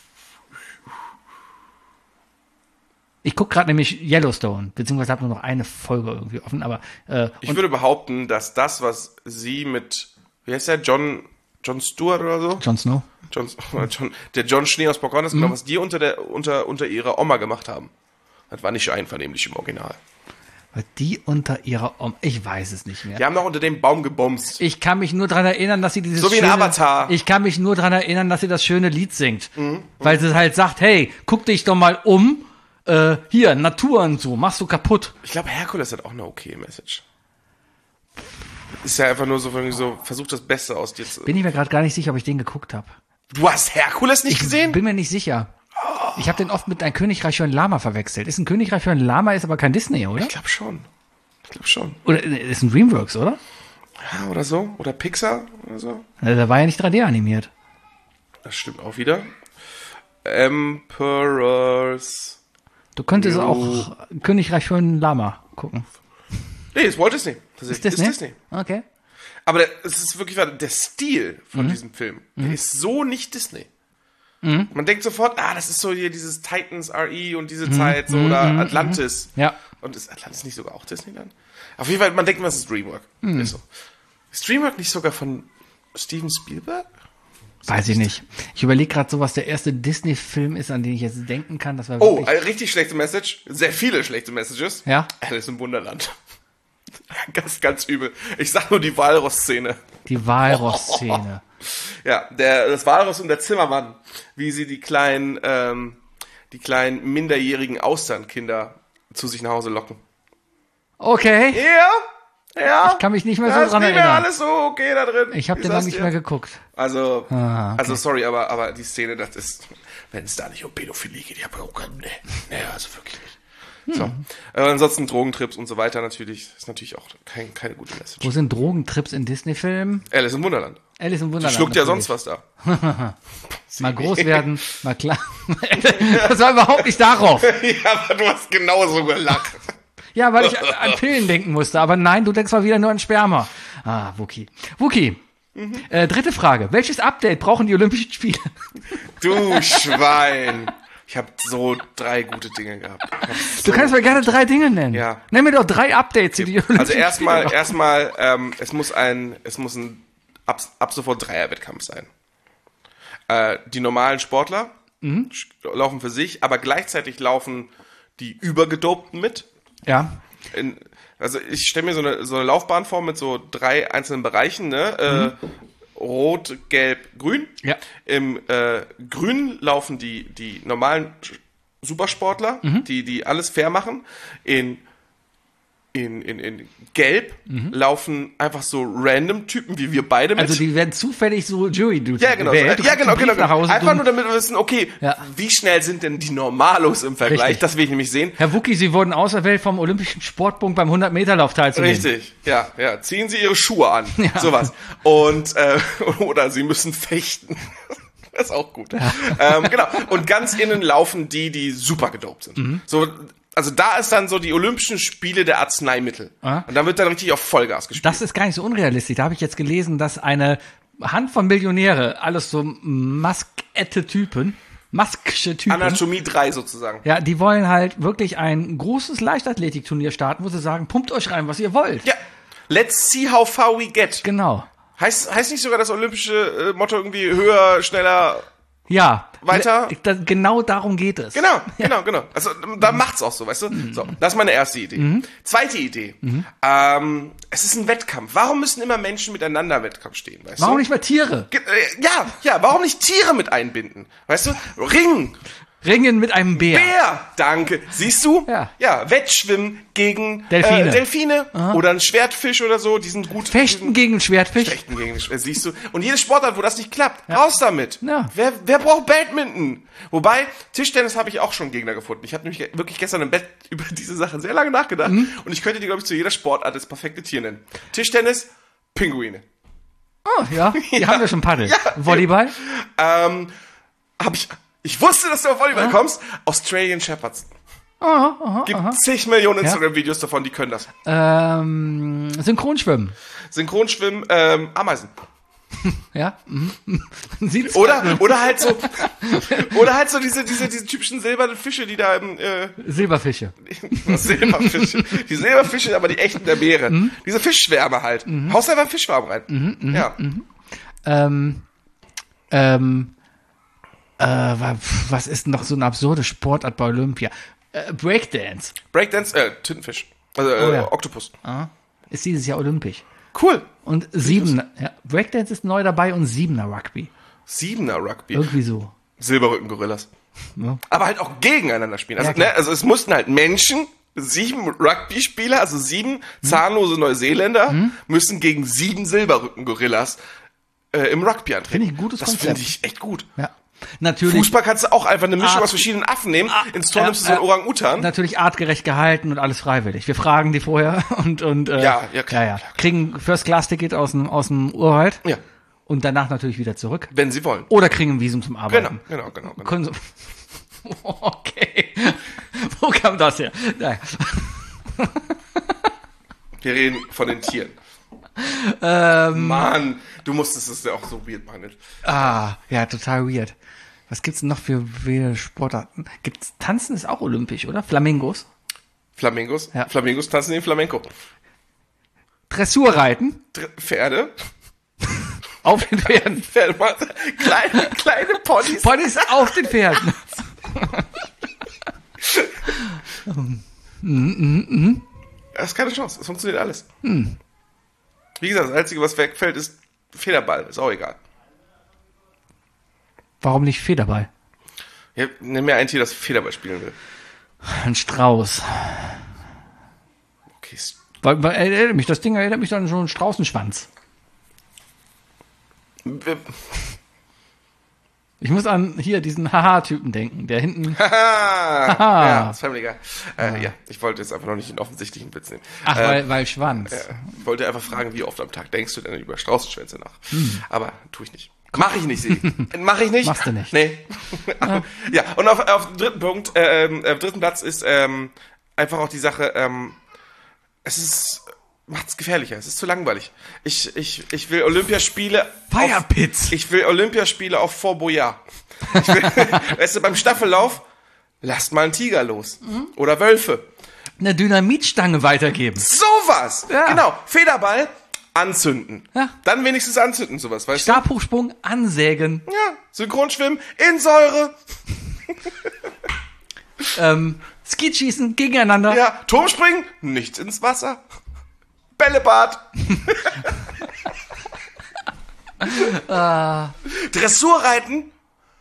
Ich gucke gerade nämlich Yellowstone, beziehungsweise habe nur noch eine Folge irgendwie offen, aber ich würde behaupten, dass das, was sie mit, wie heißt der, John Stewart oder so? Jon Snow. Der John Schnee aus Pocahontas, genau, was die unter ihrer Oma gemacht haben. Das war nicht einvernehmlich im Original. Die unter ihrer ich weiß es nicht mehr. Die haben noch unter dem Baum gebomst. Ich kann mich nur daran erinnern, dass sie dieses so wie ein Avatar. Ich kann mich nur daran erinnern, dass sie das schöne Lied singt. Weil sie halt sagt, hey, guck dich doch mal um. Hier, Natur und so, machst du kaputt. Ich glaube, Herkules hat auch eine okay Message. Ist ja einfach nur so, versuch das Beste aus dir zu... Bin ich mir gerade gar nicht sicher, ob ich den geguckt habe. Du hast Herkules nicht gesehen? Bin mir nicht sicher. Ich habe den oft mit Ein Königreich für ein Lama verwechselt. Ist ein Königreich für ein Lama, ist aber kein Disney, oder? Ich glaube schon. Oder ist ein DreamWorks, oder? Ja, oder so. Oder Pixar oder so. Da war ja nicht 3D animiert. Das stimmt auch wieder. Emperors... Du könntest auch Königreich für ein Lama gucken. Nee, ist Walt Disney. Ist Disney? Okay. Aber es ist wirklich der Stil von diesem Film. Der ist so nicht Disney. Man denkt sofort, das ist so hier dieses Titans RE und diese Zeit, so, oder Atlantis. Ja. Und ist Atlantis nicht sogar auch Disneyland? Auf jeden Fall, man denkt, was ist DreamWorks? Ist so. Ist DreamWorks nicht sogar von Steven Spielberg? Weiß ich nicht. Ich überlege gerade so, was der erste Disney-Film ist, an den ich jetzt denken kann. Das war eine richtig schlechte Message. Sehr viele schlechte Messages. Ja. Alice im Wunderland. Ganz, ganz übel. Ich sag nur die Walross-Szene. Die Walross-Szene. Ja, das Walross und der Zimmermann, wie sie die kleinen minderjährigen Austernkinder zu sich nach Hause locken. Okay. Ja. Ich kann mich nicht mehr so dran erinnern. Das ist nicht mehr alles so okay da drin. Ich habe den lange nicht mehr geguckt. Also, okay. Also sorry, aber die Szene, das ist, wenn es da nicht um Pädophilie geht, ich habe auch keinen, also wirklich nicht. So. Ansonsten Drogentrips und so weiter natürlich, ist natürlich auch keine gute Message. Wo sind Drogentrips in Disney-Filmen? Alice im Wunderland. Alice im Wunderland. Die schluckt ja sonst was da. Mal groß werden, mal klar. Das war überhaupt nicht darauf. Ja, aber du hast genauso gelacht. Ja, weil ich an Pillen denken musste. Aber nein, du denkst mal wieder nur an Sperma. Wookie. Dritte Frage. Welches Update brauchen die Olympischen Spiele? Du Schwein. Ich habe so 3 gute Dinge gehabt. Du kannst mir gerne 3 Dinge nennen. Ja. Nenn mir doch 3 Updates, die Also erstmal, es muss ein ab sofort Dreierwettkampf sein. Die normalen Sportler laufen für sich, aber gleichzeitig laufen die Übergedopten mit. Ja. Also ich stelle mir so eine Laufbahn vor mit so 3 einzelnen Bereichen, ne? Rot, Gelb, Grün. Ja. Im Grün laufen die normalen Supersportler, die alles fair machen. In in Gelb laufen einfach so random Typen wie wir beide mit. Also die werden zufällig so Jury-Dudes Ja, genau. gewählt. Ja, genau. Nach Hause Einfach nur damit wir wissen, okay, Ja. wie schnell sind denn die Normalos im Vergleich? Richtig. Das will ich nämlich sehen. Herr Wucki, Sie wurden auserwählt vom Olympischen Sportbund beim 100-Meter-Lauf teilzunehmen. Richtig, ja. Ziehen Sie Ihre Schuhe an. Sowas. Und, oder Sie müssen fechten. Das ist auch gut. Ja. Genau. Und ganz innen laufen die super gedopt sind. So, also da ist dann so die Olympischen Spiele der Arzneimittel. Und da wird dann richtig auf Vollgas gespielt. Das ist gar nicht so unrealistisch. Da habe ich jetzt gelesen, dass eine Handvoll Millionäre, alles so maskische Typen, Anatomie 3 sozusagen. ja, die wollen halt wirklich ein großes Leichtathletikturnier starten, wo sie sagen, pumpt euch rein, was ihr wollt. Ja. Let's see how far we get. Genau. Heißt nicht sogar das olympische Motto irgendwie höher, schneller, Ja. weiter? Genau darum geht es. Genau. Also da macht's auch so, weißt du? So, das ist meine erste Idee. Zweite Idee. Es ist ein Wettkampf. Warum müssen immer Menschen miteinander Wettkampf stehen, weißt Warum du? nicht mal Tiere? Ja, warum nicht Tiere mit einbinden? Weißt du? Ringen mit einem Bär. Bär, danke. Siehst du? Ja. Wettschwimmen gegen Delfine. Delfine oder ein Schwertfisch oder so, die sind gut. Fechten gegen einen Schwertfisch. Fechten gegen den Schwert, siehst du? Und jede Sportart, wo das nicht klappt, raus damit. Ja. Wer braucht Badminton? Wobei, Tischtennis habe ich auch schon Gegner gefunden. Ich habe nämlich wirklich gestern im Bett über diese Sache sehr lange nachgedacht. Und ich könnte dir, glaube ich, zu jeder Sportart das perfekte Tier nennen. Tischtennis, Pinguine. Oh, ja. Die haben wir schon Paddel. Ja. Volleyball. Ich wusste, dass du auf Volleyball kommst. Australian Shepherds. Gibt zig Millionen Instagram-Videos davon, die können das. Synchronschwimmen. Synchronschwimmen, Ameisen. Ja. Sieht's Oder halt so diese typischen silbernen Fische, die da im Silberfische. Silberfische. Die Silberfische, aber die echten der Meere. Diese Fischschwärme halt. Haust einfach einen Fischschwarm rein. Ja. Was ist noch so eine absurde Sportart bei Olympia? Breakdance. Tintenfisch. Also Oktopus. Ist dieses Jahr olympisch. Cool. Und Breakdance ist neu dabei und 7er Rugby. 7er Rugby. Irgendwie so. Silberrücken-Gorillas. Ja. Aber halt auch gegeneinander spielen. Also, Ja, klar. also es mussten halt Menschen, 7 Rugby-Spieler, also 7 zahnlose Neuseeländer, müssen gegen 7 Silberrücken-Gorillas im Rugby antreten. Finde ich ein gutes Das Konzept. finde ich echt gut. Ja. Natürlich. Fußball kannst du auch einfach eine Mischung aus verschiedenen Affen nehmen. Ins Tor nimmst du so einen Orang-Utan. Natürlich artgerecht gehalten und alles freiwillig. Wir fragen die vorher und Ja, klar. kriegen First-Class-Ticket aus dem Urwald. Ja. Und danach natürlich wieder zurück. Wenn sie wollen. Oder kriegen ein Visum zum Arbeiten. Genau. Okay. Wo kam das her? Naja. Wir reden von den Tieren. Mann, du musstest es ja auch so weird machen. Ja, total weird. Was gibt's denn noch für weirde Sportarten? Tanzen ist auch olympisch, oder? Flamingos? Flamingos? Ja. Flamingos tanzen den Flamenco. Dressurreiten? Pferde? Auf den Pferden. Pferde, kleine Ponys. Ponys auf den Pferden. Das ist keine Chance, es funktioniert alles. Wie gesagt, das Einzige, was wegfällt, ist Federball. Ist auch egal. Warum nicht Federball? Ja, nimm mir ein Tier, das Federball spielen will. Ein Strauß. Okay, Das Ding erinnert mich an so einen Straußenschwanz. Ich muss an hier diesen Haha-Typen denken, der hinten. Ja, das Family Guy. Ja, ich wollte jetzt einfach noch nicht den offensichtlichen Witz nehmen. Ach, weil Schwanz. Ich wollte einfach fragen, wie oft am Tag denkst du denn über Straußenschwänze nach? Aber tue ich nicht. Mach ich nicht, Sebi. Mach ich nicht. Machst du nicht. Nee. Ja, und auf dem dritten Punkt, auf dritten Platz ist einfach auch die Sache, macht's gefährlicher, es ist zu langweilig. Ich will Olympiaspiele. Firepits. Ich will Olympiaspiele auf Fort Boyard. Weißt du, beim Staffellauf, lasst mal einen Tiger los. Oder Wölfe. Eine Dynamitstange weitergeben. Sowas! Ja. Genau. Federball, anzünden. Ja. Dann wenigstens anzünden, sowas, weißt Stabhochsprung, ansägen. du? Ja. Synchronschwimmen, in Säure. Skeetschießen gegeneinander. Ja. Turmspringen, nichts ins Wasser. Bällebad. Dressurreiten,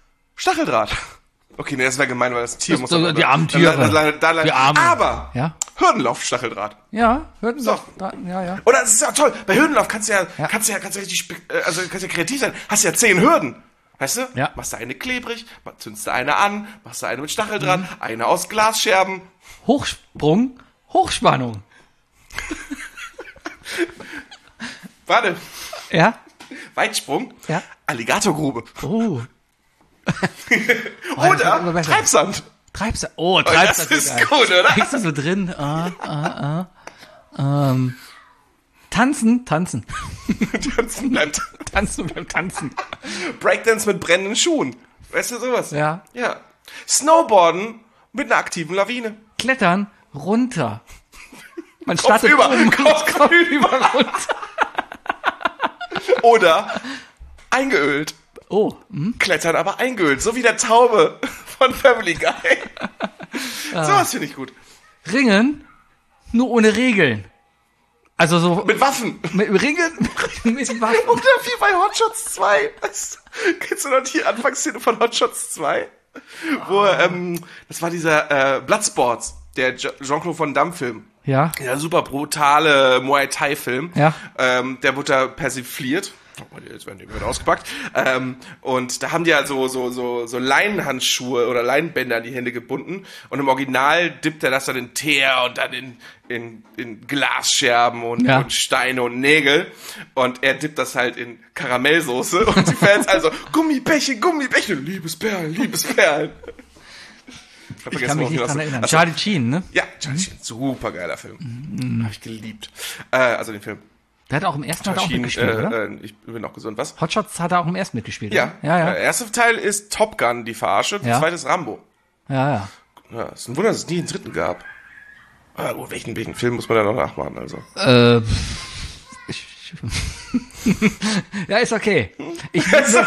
Stacheldraht. Okay, nee, das wäre gemein, weil das Tier muss... Die armen Tiere. Die armen. Aber. Aber Ja. Hürdenlauf, Stacheldraht. Ja, Hürdenlauf. So. Ja. Oder es ist ja toll, bei Hürdenlauf kannst du ja richtig, kannst ja kreativ sein. Hast ja 10 Hürden. Weißt du? Ja. Machst du eine klebrig, zündest du eine an, machst du eine mit Stacheldraht, eine aus Glasscherben. Hochsprung, Hochspannung. Warte. Ja? Weitsprung. Ja. Alligatorgrube. Oh. Oder Treibsand. Treibsand. Oh, Treibsand. Das ist gut, oder? Kriegst du so drin. Tanzen. Tanzen bleibt. Tanzen beim Tanzen. Breakdance mit brennenden Schuhen. Weißt du sowas? Ja. Ja. Snowboarden mit einer aktiven Lawine. Klettern runter. Man Kopf startet über, oben, Kopf über runter. Oder eingeölt. Oh. Klettern aber eingeölt. So wie der Taube von Family Guy. Sowas finde ich gut. Ringen, nur ohne Regeln. Also so. Mit Waffen. Mit Ringen, mit Waffen. Oder wie bei Hot Shots 2. Kennst du noch die Anfangsszene von Hot Shots 2? Wo, das war dieser Bloodsports, der Jean-Claude Van Damme Film. Ja. Ja, super brutale Muay Thai Film. Ja. Der wurde da persifliert. Oh, jetzt werden die wieder ausgepackt. Und da haben die halt so Leinenhandschuhe oder Leinenbänder an die Hände gebunden. Und im Original dippt er das dann in Teer und dann in Glasscherben und Steine und Nägel. Und er dippt das halt in Karamellsoße. Und die Fans also, Gummibärchen, Liebesperlen. Ich kann mich nicht dran erinnern. Charlie Sheen, ne? Ja, Charlie Sheen, super geiler Film. Hab ich geliebt. Also den Film. Der hat auch im ersten Teil auch mitgespielt, oder? Ich bin auch gesund, was? Hotshots hat er auch im ersten mitgespielt, Ja. Ja. Der erste Teil ist Top Gun, die Verarsche. Der zweite ist Rambo. Ja. Ja, ist ein Wunder, dass es nie einen dritten gab. Aber gut, welchen Film muss man da noch nachmachen, also? Ja, ist okay. Ich möchte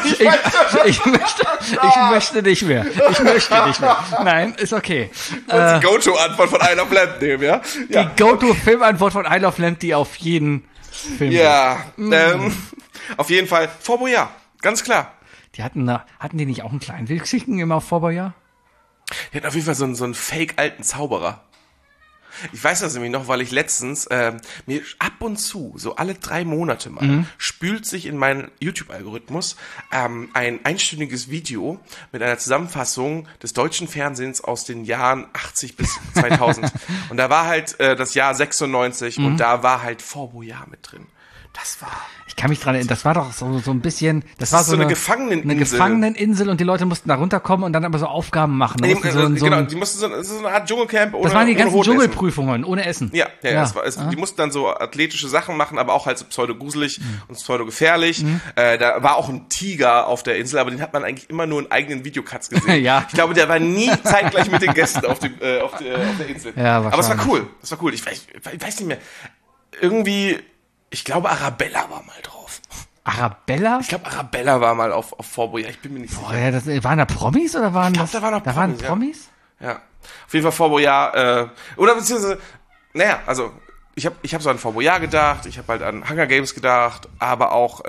nicht mehr. Nein, ist okay. Die Go-To-Antwort von Isle of Lamp nehmen, ja? Die Go-To-Filmantwort von Isle of Lamp, die auf jeden Film. Ja, auf jeden Fall Fort Boyard, ganz klar. Die hatten die nicht auch einen kleinen Wildschicken immer auf Fort Boyard? Die hatten auf jeden Fall so einen fake-alten Zauberer. Ich weiß das nämlich noch, weil ich letztens mir ab und zu, so alle 3 Monate mal, spült sich in meinen YouTube-Algorithmus ein einstündiges Video mit einer Zusammenfassung des deutschen Fernsehens aus den Jahren 80 bis 2000. Und da war halt das Jahr 96 und da war halt Fort Boyard mit drin. Das war... Ich kann mich dran erinnern, das war doch so ein bisschen, das war so eine Gefangeneninsel. Eine Gefangeneninsel und die Leute mussten da runterkommen und dann aber so Aufgaben machen. Die mussten so eine Art Dschungelcamp ohne Das waren die ganzen Hodenessen. Dschungelprüfungen, ohne Essen. Ja. Die mussten dann so athletische Sachen machen, aber auch halt so pseudo-gruselig und pseudo-gefährlich. Da war auch ein Tiger auf der Insel, aber den hat man eigentlich immer nur in eigenen Videocuts gesehen. Ja. Ich glaube, der war nie zeitgleich mit den Gästen auf der Insel. Ja, aber es war cool. Ich weiß nicht mehr. Irgendwie... Ich glaube, Arabella war mal drauf. Arabella? Ich glaube, Arabella war mal auf Fort Boyard. Ich bin mir nicht sicher. Ja, waren da Promis oder waren das? Da waren Promis? Ja. Auf jeden Fall Fort Boyard. Oder beziehungsweise, also ich hab so an Fort Boyard gedacht. Ich habe halt an Hunger Games gedacht. Aber auch,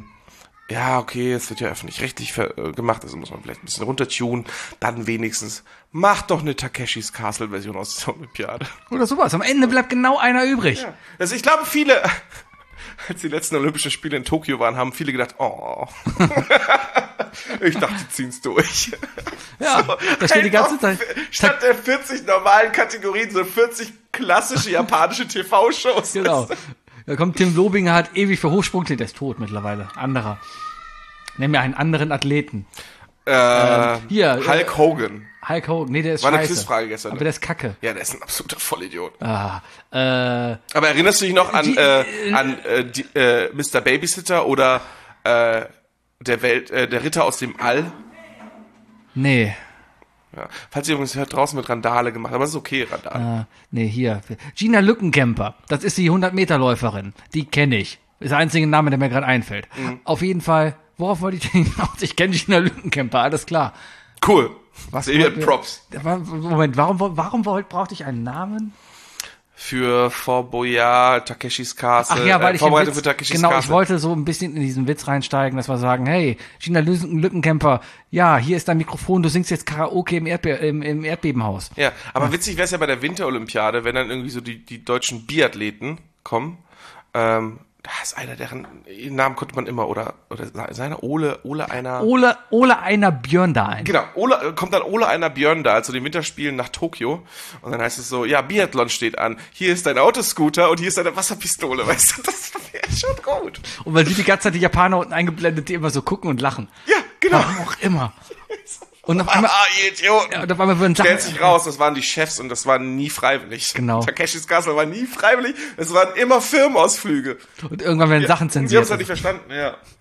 es wird ja öffentlich-rechtlich gemacht. Also muss man vielleicht ein bisschen runtertunen. Dann wenigstens, macht doch eine Takeshis Castle-Version aus der Olympiade. Oder sowas. Am Ende bleibt genau einer übrig. Ja. Also ich glaube, viele... Als die letzten Olympischen Spiele in Tokio waren, haben viele gedacht, oh. Ich dachte, die ziehen's durch. Ja, so, da steht die ganze Zeit. Statt der 40 normalen Kategorien so 40 klassische japanische TV-Shows. Genau. Da kommt Tim Lobinger, hat ewig für Hochsprung, der ist tot mittlerweile. Anderer. Nenn mir einen anderen Athleten. Hier. Hulk Hogan. Hulk Hogan, nee, der ist war scheiße. Eine Quizfrage gestern. Aber der ist kacke. Ja, der ist ein absoluter Vollidiot. Aber erinnerst du dich noch an Mr. Babysitter oder der Ritter aus dem All? Nee. Ja. Falls ihr übrigens hört, draußen wird Randale gemacht, aber es ist okay, Randale. Nee, hier. Gina Lückenkämper, das ist die 100-Meter-Läuferin. Die kenne ich. Ist der einzige Name, der mir gerade einfällt. Auf jeden Fall, worauf wollte ich denn hinaus? Ich kenne Gina Lückenkämper, alles klar. Cool. Was Props. Moment, warum brauchte ich einen Namen? für Fort Boyard, Takeshis Castle. Ach ja, weil ich Vorbereitung für Takeshis genau, Castle. ich wollte so ein bisschen in diesen Witz reinsteigen, dass wir sagen, hey, Gina Lückenkämper, ja, hier ist dein Mikrofon, du singst jetzt Karaoke im Erdbebenhaus. Ja, aber witzig wäre es ja bei der Winterolympiade, wenn dann irgendwie so die deutschen Biathleten kommen. Da ist einer, deren Namen konnte man immer, oder seiner Ole einer. Ole einer Björndal. Genau, kommt dann Ole einer Björndal zu den Winterspielen nach Tokio und dann heißt es so, ja, Biathlon steht an, hier ist dein Autoscooter und hier ist deine Wasserpistole, weißt du, das wäre schon gut. Und man sieht die ganze Zeit die Japaner unten eingeblendet, die immer so gucken und lachen. Ja, genau. Warum auch immer. Und auf einmal, ihr Idioten. ja, und auf einmal würden Sachen, Stellt sich raus, das waren die Chefs und das war nie freiwillig. Genau. Takeshis Castle war nie freiwillig, es waren immer Firmenausflüge. und irgendwann werden Sachen Die zensiert. haben es halt nicht verstanden,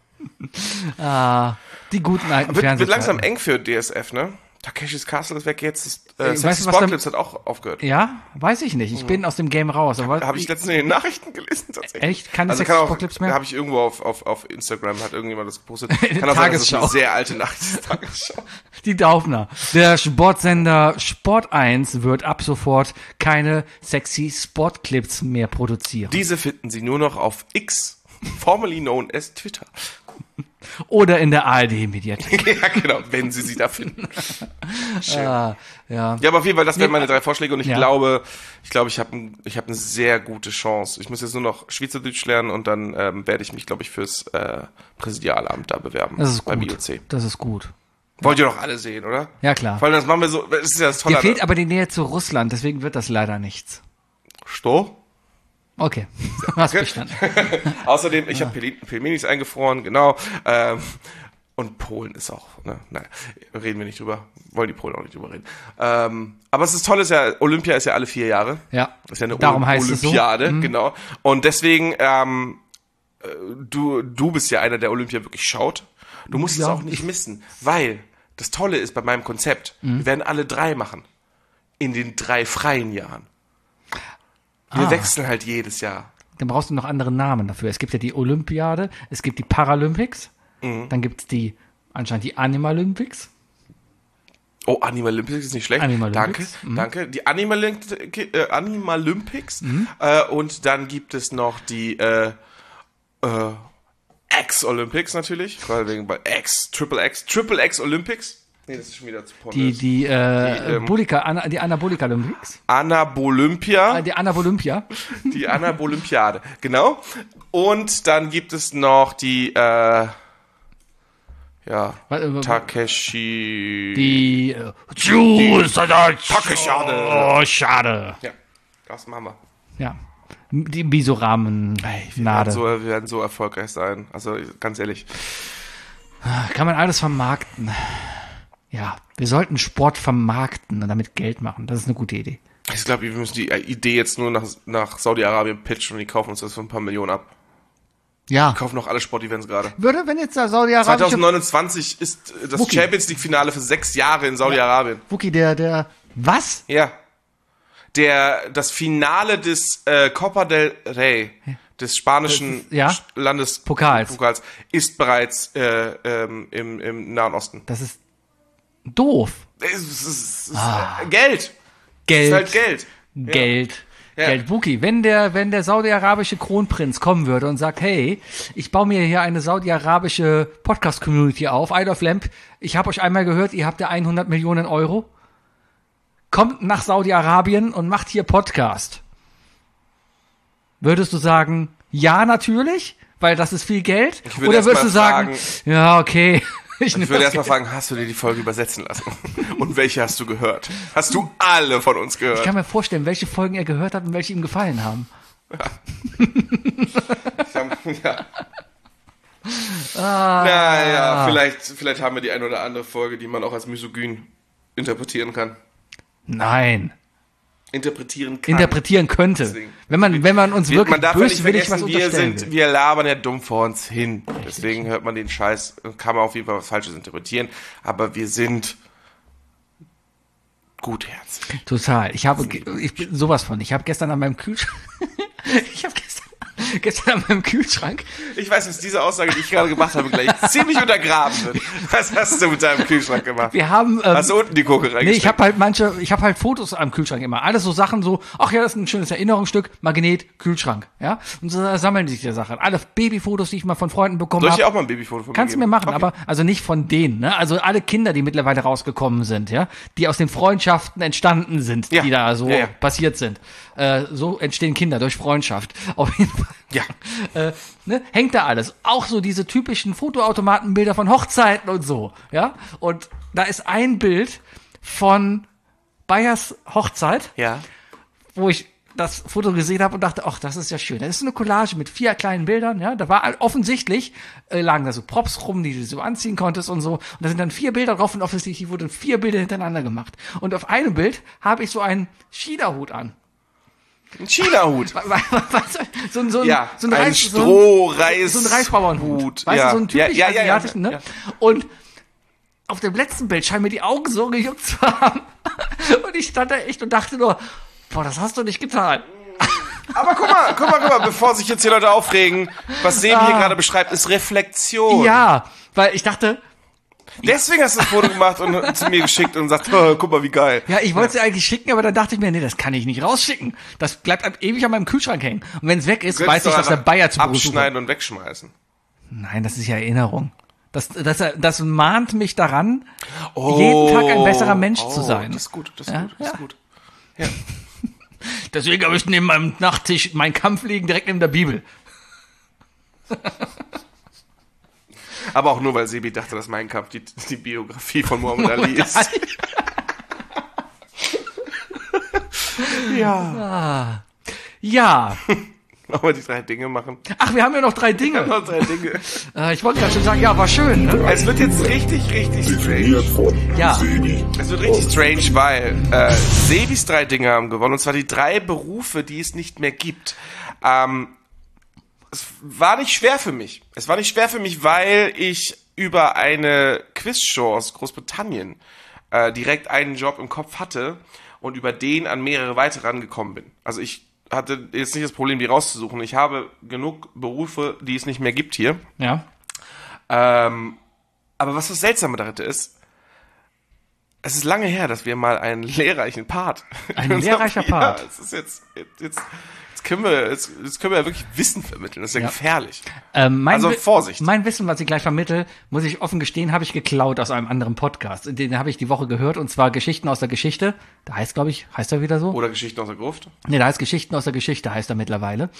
ja. Die guten alten Wird Fernsehzeiten. langsam eng für DSF, ne? Takeshis Castle ist weg jetzt. weißt Sexy du, was Sportclips hat auch aufgehört. Ja, weiß ich nicht. Ich bin aus dem Game raus. Aber Habe ich letztens in den Nachrichten gelesen, tatsächlich. Echt? Keine also Sexy Sportclips mehr? Habe ich irgendwo auf Instagram, hat irgendjemand das gepostet. Kann auch sein, dass das Tagesschau. eine sehr alte Nachricht ist. Tagesschau. Die Daufner. Der Sportsender Sport 1 wird ab sofort keine sexy Sportclips mehr produzieren. Diese finden Sie nur noch auf X, formerly known as Twitter. Oder in der ARD-Mediathek. Ja, genau, wenn Sie da finden. Schön. Ja. Ja, aber auf jeden Fall, das wären meine 3 Vorschläge und ich Ja. glaube, ich habe eine sehr gute Chance. Ich muss jetzt nur noch Schweizerdeutsch lernen und dann werde ich mich, glaube ich, fürs Präsidialamt da bewerben. Das ist beim gut. IOC. Das ist gut. Wollt ihr doch alle sehen, oder? Ja, klar. Vor allem, das machen wir so, das ist ja das Tolle. Dir fehlt aber die Nähe zu Russland, deswegen wird das leider nichts. Sto? Okay, hast bestanden. Außerdem, ich habe Pelmenis eingefroren, genau. Und Polen ist auch, ne, nein, reden wir nicht drüber. Wollen die Polen auch nicht drüber reden. Aber es ist toll, ist ja, Olympia ist ja alle 4 Jahre. Ja, Das ist ja eine darum heißt es so. Olympiade, genau. Und deswegen, du bist ja einer, der Olympia wirklich schaut. Du musst es Ja, auch nicht missen, weil das Tolle ist bei meinem Konzept, wir werden alle 3 machen. In den 3 freien Jahren. Wir wechseln halt jedes Jahr. Dann brauchst du noch andere Namen dafür. Es gibt ja die Olympiade, es gibt die Paralympics, dann gibt es anscheinend die Animalympics. Oh, Animalympics ist nicht schlecht. Animalympics. Danke. Die Animalympics. Und dann gibt es noch die X-Olympics natürlich. Weil wegen bei Triple X Olympics. Nee, das ist schon wieder zu pornös. Die Anabolika-Olympics. Anabolympia. Die Anabolympia. Die Anabolympiade. Genau. Und dann gibt es noch die Takeshi. Die Takeshade. Oh, schade. Ja, das machen wir. Ja. Die Bisoramen-Nade. Wir werden so erfolgreich sein. Also ganz ehrlich. Kann man alles vermarkten. Ja, wir sollten Sport vermarkten und damit Geld machen. Das ist eine gute Idee. Ich glaube, wir müssen die Idee jetzt nur nach Saudi-Arabien pitchen und die kaufen uns das für ein paar Millionen ab. Ja. Die kaufen noch alle Sportevents gerade. Wenn jetzt da Saudi-Arabien... 2029 ist das Wookie. Champions League-Finale für 6 Jahre in Saudi-Arabien. Wookie, der... Was? Ja. Das Finale des Copa del Rey, des spanischen Landespokals, ist bereits im Nahen Osten. Das ist doof. Es ist Geld. Geld. Es ist halt Geld. Geld. Ja. Geld. Wookie, wenn der saudi-arabische Kronprinz kommen würde und sagt, hey, ich baue mir hier eine saudi-arabische Podcast-Community auf, Isle of Lamp, ich habe euch einmal gehört, ihr habt ja 100 Millionen Euro, kommt nach Saudi-Arabien und macht hier Podcast. Würdest du sagen, ja, natürlich, weil das ist viel Geld? Oder würdest du sagen, ja, okay. Ich würde erstmal fragen, hast du dir die Folge übersetzen lassen? Und welche hast du gehört? Hast du alle von uns gehört? Ich kann mir vorstellen, welche Folgen er gehört hat und welche ihm gefallen haben. Ja. Naja, vielleicht haben wir die eine oder andere Folge, die man auch als misogyn interpretieren kann. Nein. Interpretieren könnte. Deswegen. Wenn man uns wirklich böswillig was unterstellen will. Wir labern ja dumm vor uns hin. Deswegen hört man den Scheiß, kann man auf jeden Fall was Falsches interpretieren. Aber wir sind gutherzig. Total. Ich bin sowas von. Ich habe gestern an meinem Kühlschrank, gestern an meinem Kühlschrank. Ich weiß, dass diese Aussage, die ich gerade gemacht habe, gleich ziemlich untergraben wird. Was hast du mit deinem Kühlschrank gemacht? Wir haben, hast du unten die Gurke reingesteckt? Nee, ich habe halt Fotos am Kühlschrank immer. Alles so Sachen so, ach ja, das ist ein schönes Erinnerungsstück, Magnet, Kühlschrank, ja. Und so sammeln sich die Sachen. Alle Babyfotos, die ich mal von Freunden bekommen habe. Soll ich dir auch mal ein Babyfoto von mir Kannst du mir geben? machen, Okay. aber also nicht von denen, ne? Also alle Kinder, die mittlerweile rausgekommen sind, ja, die aus den Freundschaften entstanden sind, Ja. die da so Ja. passiert sind. So entstehen Kinder durch Freundschaft. Auf jeden Fall. Ja. Ne? Hängt da alles. Auch so diese typischen Fotoautomatenbilder von Hochzeiten und so, ja. Und da ist ein Bild von Bayers Hochzeit, Ja. wo ich das Foto gesehen habe und dachte, ach, das ist ja schön. Das ist eine Collage mit 4 kleinen Bildern, ja. Da war offensichtlich, lagen da so Props rum, die du so anziehen konntest und so. Und da sind dann 4 Bilder drauf und offensichtlich wurden 4 Bilder hintereinander gemacht. Und auf einem Bild habe ich so einen China-Hut an. Ein China-Hut. Weißt du, so ein ein Reis, Strohreis. so ein Reisbauernhut. Weißt du, so ein typisch asiatischen, ne? Ja. Und auf dem letzten Bild scheinen mir die Augen so gejuckt zu haben. Und ich stand da echt und dachte nur, boah, das hast du nicht getan. Aber guck mal, bevor sich jetzt hier Leute aufregen, was Sebi hier gerade beschreibt, ist Reflexion. Ja, weil ich dachte, Deswegen hast du das Foto gemacht und zu mir geschickt und sagt, oh, guck mal, wie geil. ja, ich wollte es eigentlich schicken, aber dann dachte ich mir, nee, das kann ich nicht rausschicken. Das bleibt ewig an meinem Kühlschrank hängen. Und wenn es weg ist, weiß ich, dass der Bayer zu Beruf abschneiden und wegschmeißen. Nein, das ist ja Erinnerung. Das mahnt mich daran, jeden Tag ein besserer Mensch zu sein. Das ist gut, das ist Ja, gut, das ist ja. gut. Ja. Deswegen habe ich neben meinem Nachttisch meinen Kampf liegen, direkt neben der Bibel. Aber auch nur, weil Sebi dachte, dass Mein Kampf die Biografie von Muhammad Ali ist. Ja. Ja. Wollen wir die 3 Dinge machen? Ach, wir haben ja noch 3 Dinge. Noch 3 Dinge. Ich wollte gerade schon sagen, ja, war schön. Ne? Es wird jetzt richtig strange. Ja. Es wird richtig strange, weil Sebis 3 Dinge haben gewonnen. Und zwar die 3 Berufe, die es nicht mehr gibt. Es war nicht schwer für mich. Weil ich über eine Quizshow aus Großbritannien direkt einen Job im Kopf hatte und über den an mehrere weitere rangekommen bin. Also ich hatte jetzt nicht das Problem, die rauszusuchen. Ich habe genug Berufe, die es nicht mehr gibt hier. Ja. Aber was das Seltsame daran ist, es ist lange her, dass wir mal einen lehrreichen Part. Ein lehrreicher Part. Ja, es ist jetzt können wir wirklich Wissen vermitteln. Das ist ja gefährlich. Also Vorsicht. Mein Wissen, was ich gleich vermittle, muss ich offen gestehen, habe ich geklaut aus einem anderen Podcast. Den habe ich die Woche gehört, und zwar Geschichten aus der Geschichte. Da heißt, glaube ich, heißt er wieder so? Oder Geschichten aus der Gruft. Nee, da heißt Geschichten aus der Geschichte, heißt er mittlerweile.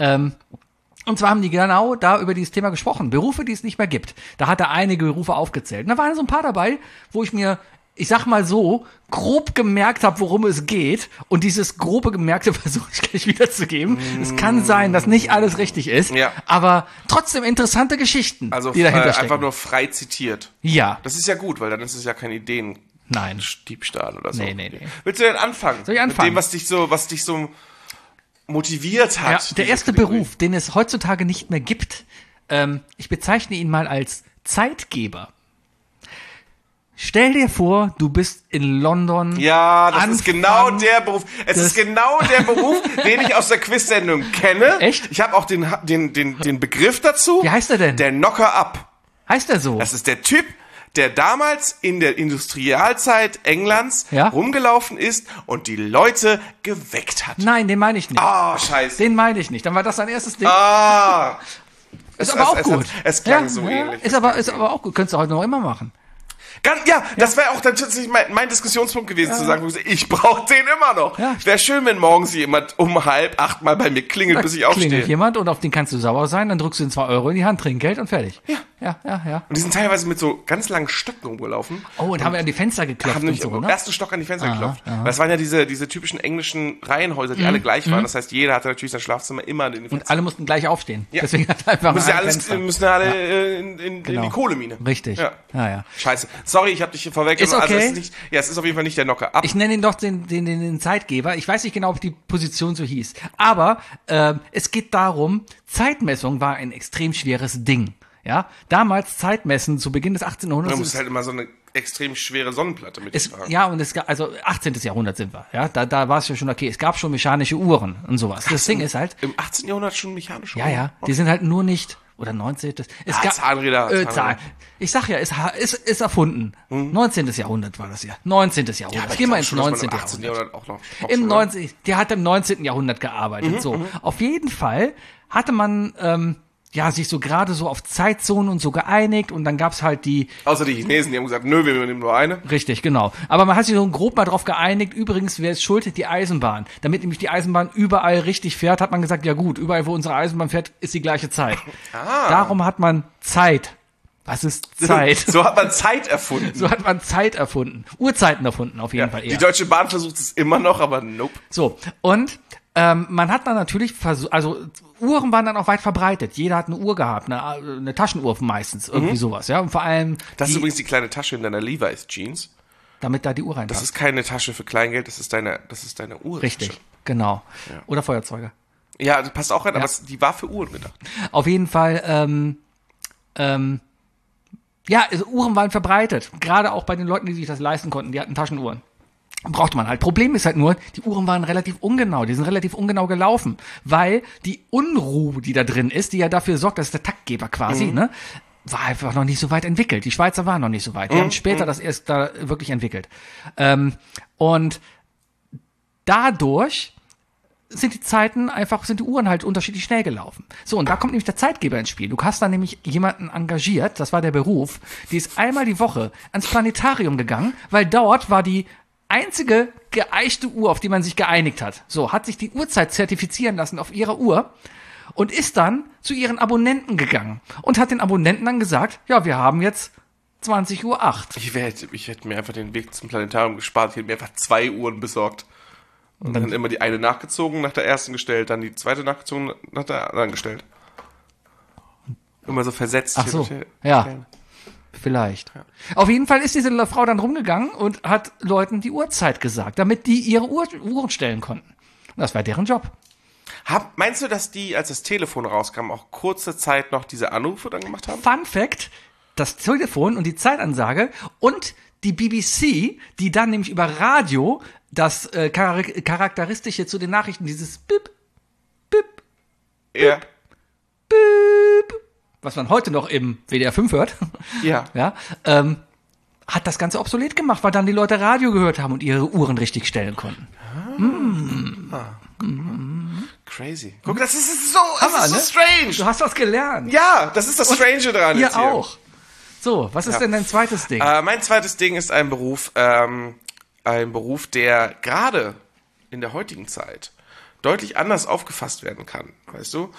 Und zwar haben die genau da über dieses Thema gesprochen. Berufe, die es nicht mehr gibt. Da hat er einige Berufe aufgezählt. Und da waren so ein paar dabei, wo ich mir, ich sag mal so, grob gemerkt habe, worum es geht. Und dieses grobe Gemerkte versuche ich gleich wiederzugeben. Es kann sein, dass nicht alles richtig ist, aber trotzdem interessante Geschichten, also die dahinter stecken. einfach nur frei zitiert. Ja. Das ist ja gut, weil dann ist es ja kein Diebstahl oder so. Nee. Willst du denn anfangen? Soll ich anfangen? Mit dem, was dich so motiviert hat. Ja, der erste Kategorie. Beruf, den es heutzutage nicht mehr gibt, ich bezeichne ihn mal als Zeitgeber. Stell dir vor, du bist in London. Ja, das ist Anfang genau der Beruf. Es ist genau der Beruf, den ich aus der Quiz-Sendung kenne. Echt? Ich habe auch den Begriff dazu. Wie heißt er denn? Der Knocker-up. Heißt er so? Das ist der Typ, der damals in der Industrialzeit Englands Ja? rumgelaufen ist und die Leute geweckt hat. Nein, den meine ich nicht. Ah, scheiße. Den meine ich nicht. Dann war das dein erstes Ding. Ah. Ist aber auch es gut. Es klang so ähnlich. Ist aber auch gut. Könntest du heute noch immer machen. Das wäre auch dann tatsächlich mein Diskussionspunkt gewesen, zu sagen, ich brauche den immer noch. Ja. Wäre schön, wenn morgens jemand um 7:30 mal bei mir klingelt, bis ich aufstehe. Klingelt jemand und auf den kannst du sauer sein, dann drückst du ihm 2 Euro in die Hand, Trinkgeld und fertig. Ja. Ja. Und die sind teilweise mit so ganz langen Stöcken rumgelaufen. Oh, und haben wir an die Fenster geklopft Haben und nämlich so, am ne? ersten Stock an die Fenster geklopft. Ja. Das waren ja diese typischen englischen Reihenhäuser, die alle gleich waren. Das heißt, jeder hatte natürlich sein Schlafzimmer immer in den Fenstern. Und alle mussten gleich aufstehen. Ja. Deswegen hat er einfach müssen ja ein Fenster. müssen alle in die Kohlemine. Richtig. Ja. Ja. Scheiße. Sorry, ich habe dich hier vorweggenommen. Ist okay. Also es ist auf jeden Fall nicht der Knocker-up. Ich nenne ihn doch den Zeitgeber. Ich weiß nicht genau, ob die Position so hieß. Aber es geht darum, Zeitmessung war ein extrem schweres Ding. Ja, damals Zeitmessen zu Beginn des 18. Jahrhunderts. Du musst halt immer so eine extrem schwere Sonnenplatte mitgetragen. Ja, und es gab, also 18. Jahrhundert sind wir, ja, da war es ja schon okay. Es gab schon mechanische Uhren und sowas. Das Ding ist halt. Im 18. Jahrhundert schon mechanische Ja, Uhren? ja, die sind halt nur nicht, oder 19. Es gab Zahnräder. Ich sag ja, ist erfunden. 19. Jahrhundert war das ja. 19. Jahrhundert. aber Geh mal ich ins glaub schon, dass 19. man im 18. Jahrhundert. Jahrhundert auch Im schon, 19. Der hat im 19. Jahrhundert gearbeitet. So. Auf jeden Fall hatte man, sich so gerade so auf Zeitzonen und so geeinigt und dann gab's halt die. Außer die Chinesen, die haben gesagt, nö, wir nehmen nur eine. Richtig, genau. Aber man hat sich so grob mal drauf geeinigt. Übrigens, wer ist schuld? Die Eisenbahn. Damit nämlich die Eisenbahn überall richtig fährt, hat man gesagt, ja gut, überall, wo unsere Eisenbahn fährt, ist die gleiche Zeit. Darum hat man Zeit. Was ist Zeit? So hat man Zeit erfunden. So hat man Zeit erfunden. Uhrzeiten erfunden, auf jeden Fall eher. Die Deutsche Bahn versucht es immer noch, aber nope. So, und man hat dann natürlich versucht, also Uhren waren dann auch weit verbreitet. Jeder hat eine Uhr gehabt, eine Taschenuhr meistens, irgendwie sowas, ja. Und vor allem Das ist übrigens die kleine Tasche in deiner Levi's Jeans. damit da die Uhr Das reinpasst. ist keine Tasche für Kleingeld, das ist deine Uhr. Richtig, genau. Ja. Oder Feuerzeuge. Ja, das passt auch rein, Ja. aber die war für Uhren gedacht. Auf jeden Fall, also Uhren waren verbreitet. Gerade auch bei den Leuten, die sich das leisten konnten. Die hatten Taschenuhren. Brauchte man halt. Problem ist halt nur, die Uhren waren relativ ungenau. Die sind relativ ungenau gelaufen. Weil die Unruhe, die da drin ist, die ja dafür sorgt, das ist der Taktgeber quasi, ne? War einfach noch nicht so weit entwickelt. Die Schweizer waren noch nicht so weit. Die haben später das erst da wirklich entwickelt. Und dadurch sind die Uhren halt unterschiedlich schnell gelaufen. So, und da kommt nämlich der Zeitgeber ins Spiel. Du hast da nämlich jemanden engagiert, das war der Beruf, die ist einmal die Woche ans Planetarium gegangen, weil dort war die einzige geeichte Uhr, auf die man sich geeinigt hat. So, hat sich die Uhrzeit zertifizieren lassen auf ihrer Uhr und ist dann zu ihren Abonnenten gegangen und hat den Abonnenten dann gesagt, ja, wir haben jetzt 20:08 Uhr. Ich hätte mir einfach den Weg zum Planetarium gespart. Ich hätte mir einfach 2 Uhren besorgt. Und dann immer die eine nachgezogen, nach der ersten gestellt, dann die zweite nachgezogen, nach der anderen gestellt. Immer so versetzt. Ach so, ja. Vielleicht. Ja. Auf jeden Fall ist diese Frau dann rumgegangen und hat Leuten die Uhrzeit gesagt, damit die ihre Uhren stellen konnten. Und das war deren Job. Meinst du, dass die, als das Telefon rauskam, auch kurze Zeit noch diese Anrufe dann gemacht haben? Fun Fact, das Telefon und die Zeitansage und die BBC, die dann nämlich über Radio das Charakteristische zu den Nachrichten, dieses Bip, Bip, Ja. Bip, was man heute noch im WDR 5 hört, Ja. ja, hat das Ganze obsolet gemacht, weil dann die Leute Radio gehört haben und ihre Uhren richtig stellen konnten. Crazy. Guck, das ist so strange. Du hast was gelernt. Ja, das ist das Strange dran. Ihr jetzt hier. auch. So, was ist denn dein zweites Ding? Mein zweites Ding ist ein Beruf, der gerade in der heutigen Zeit deutlich anders aufgefasst werden kann, weißt du?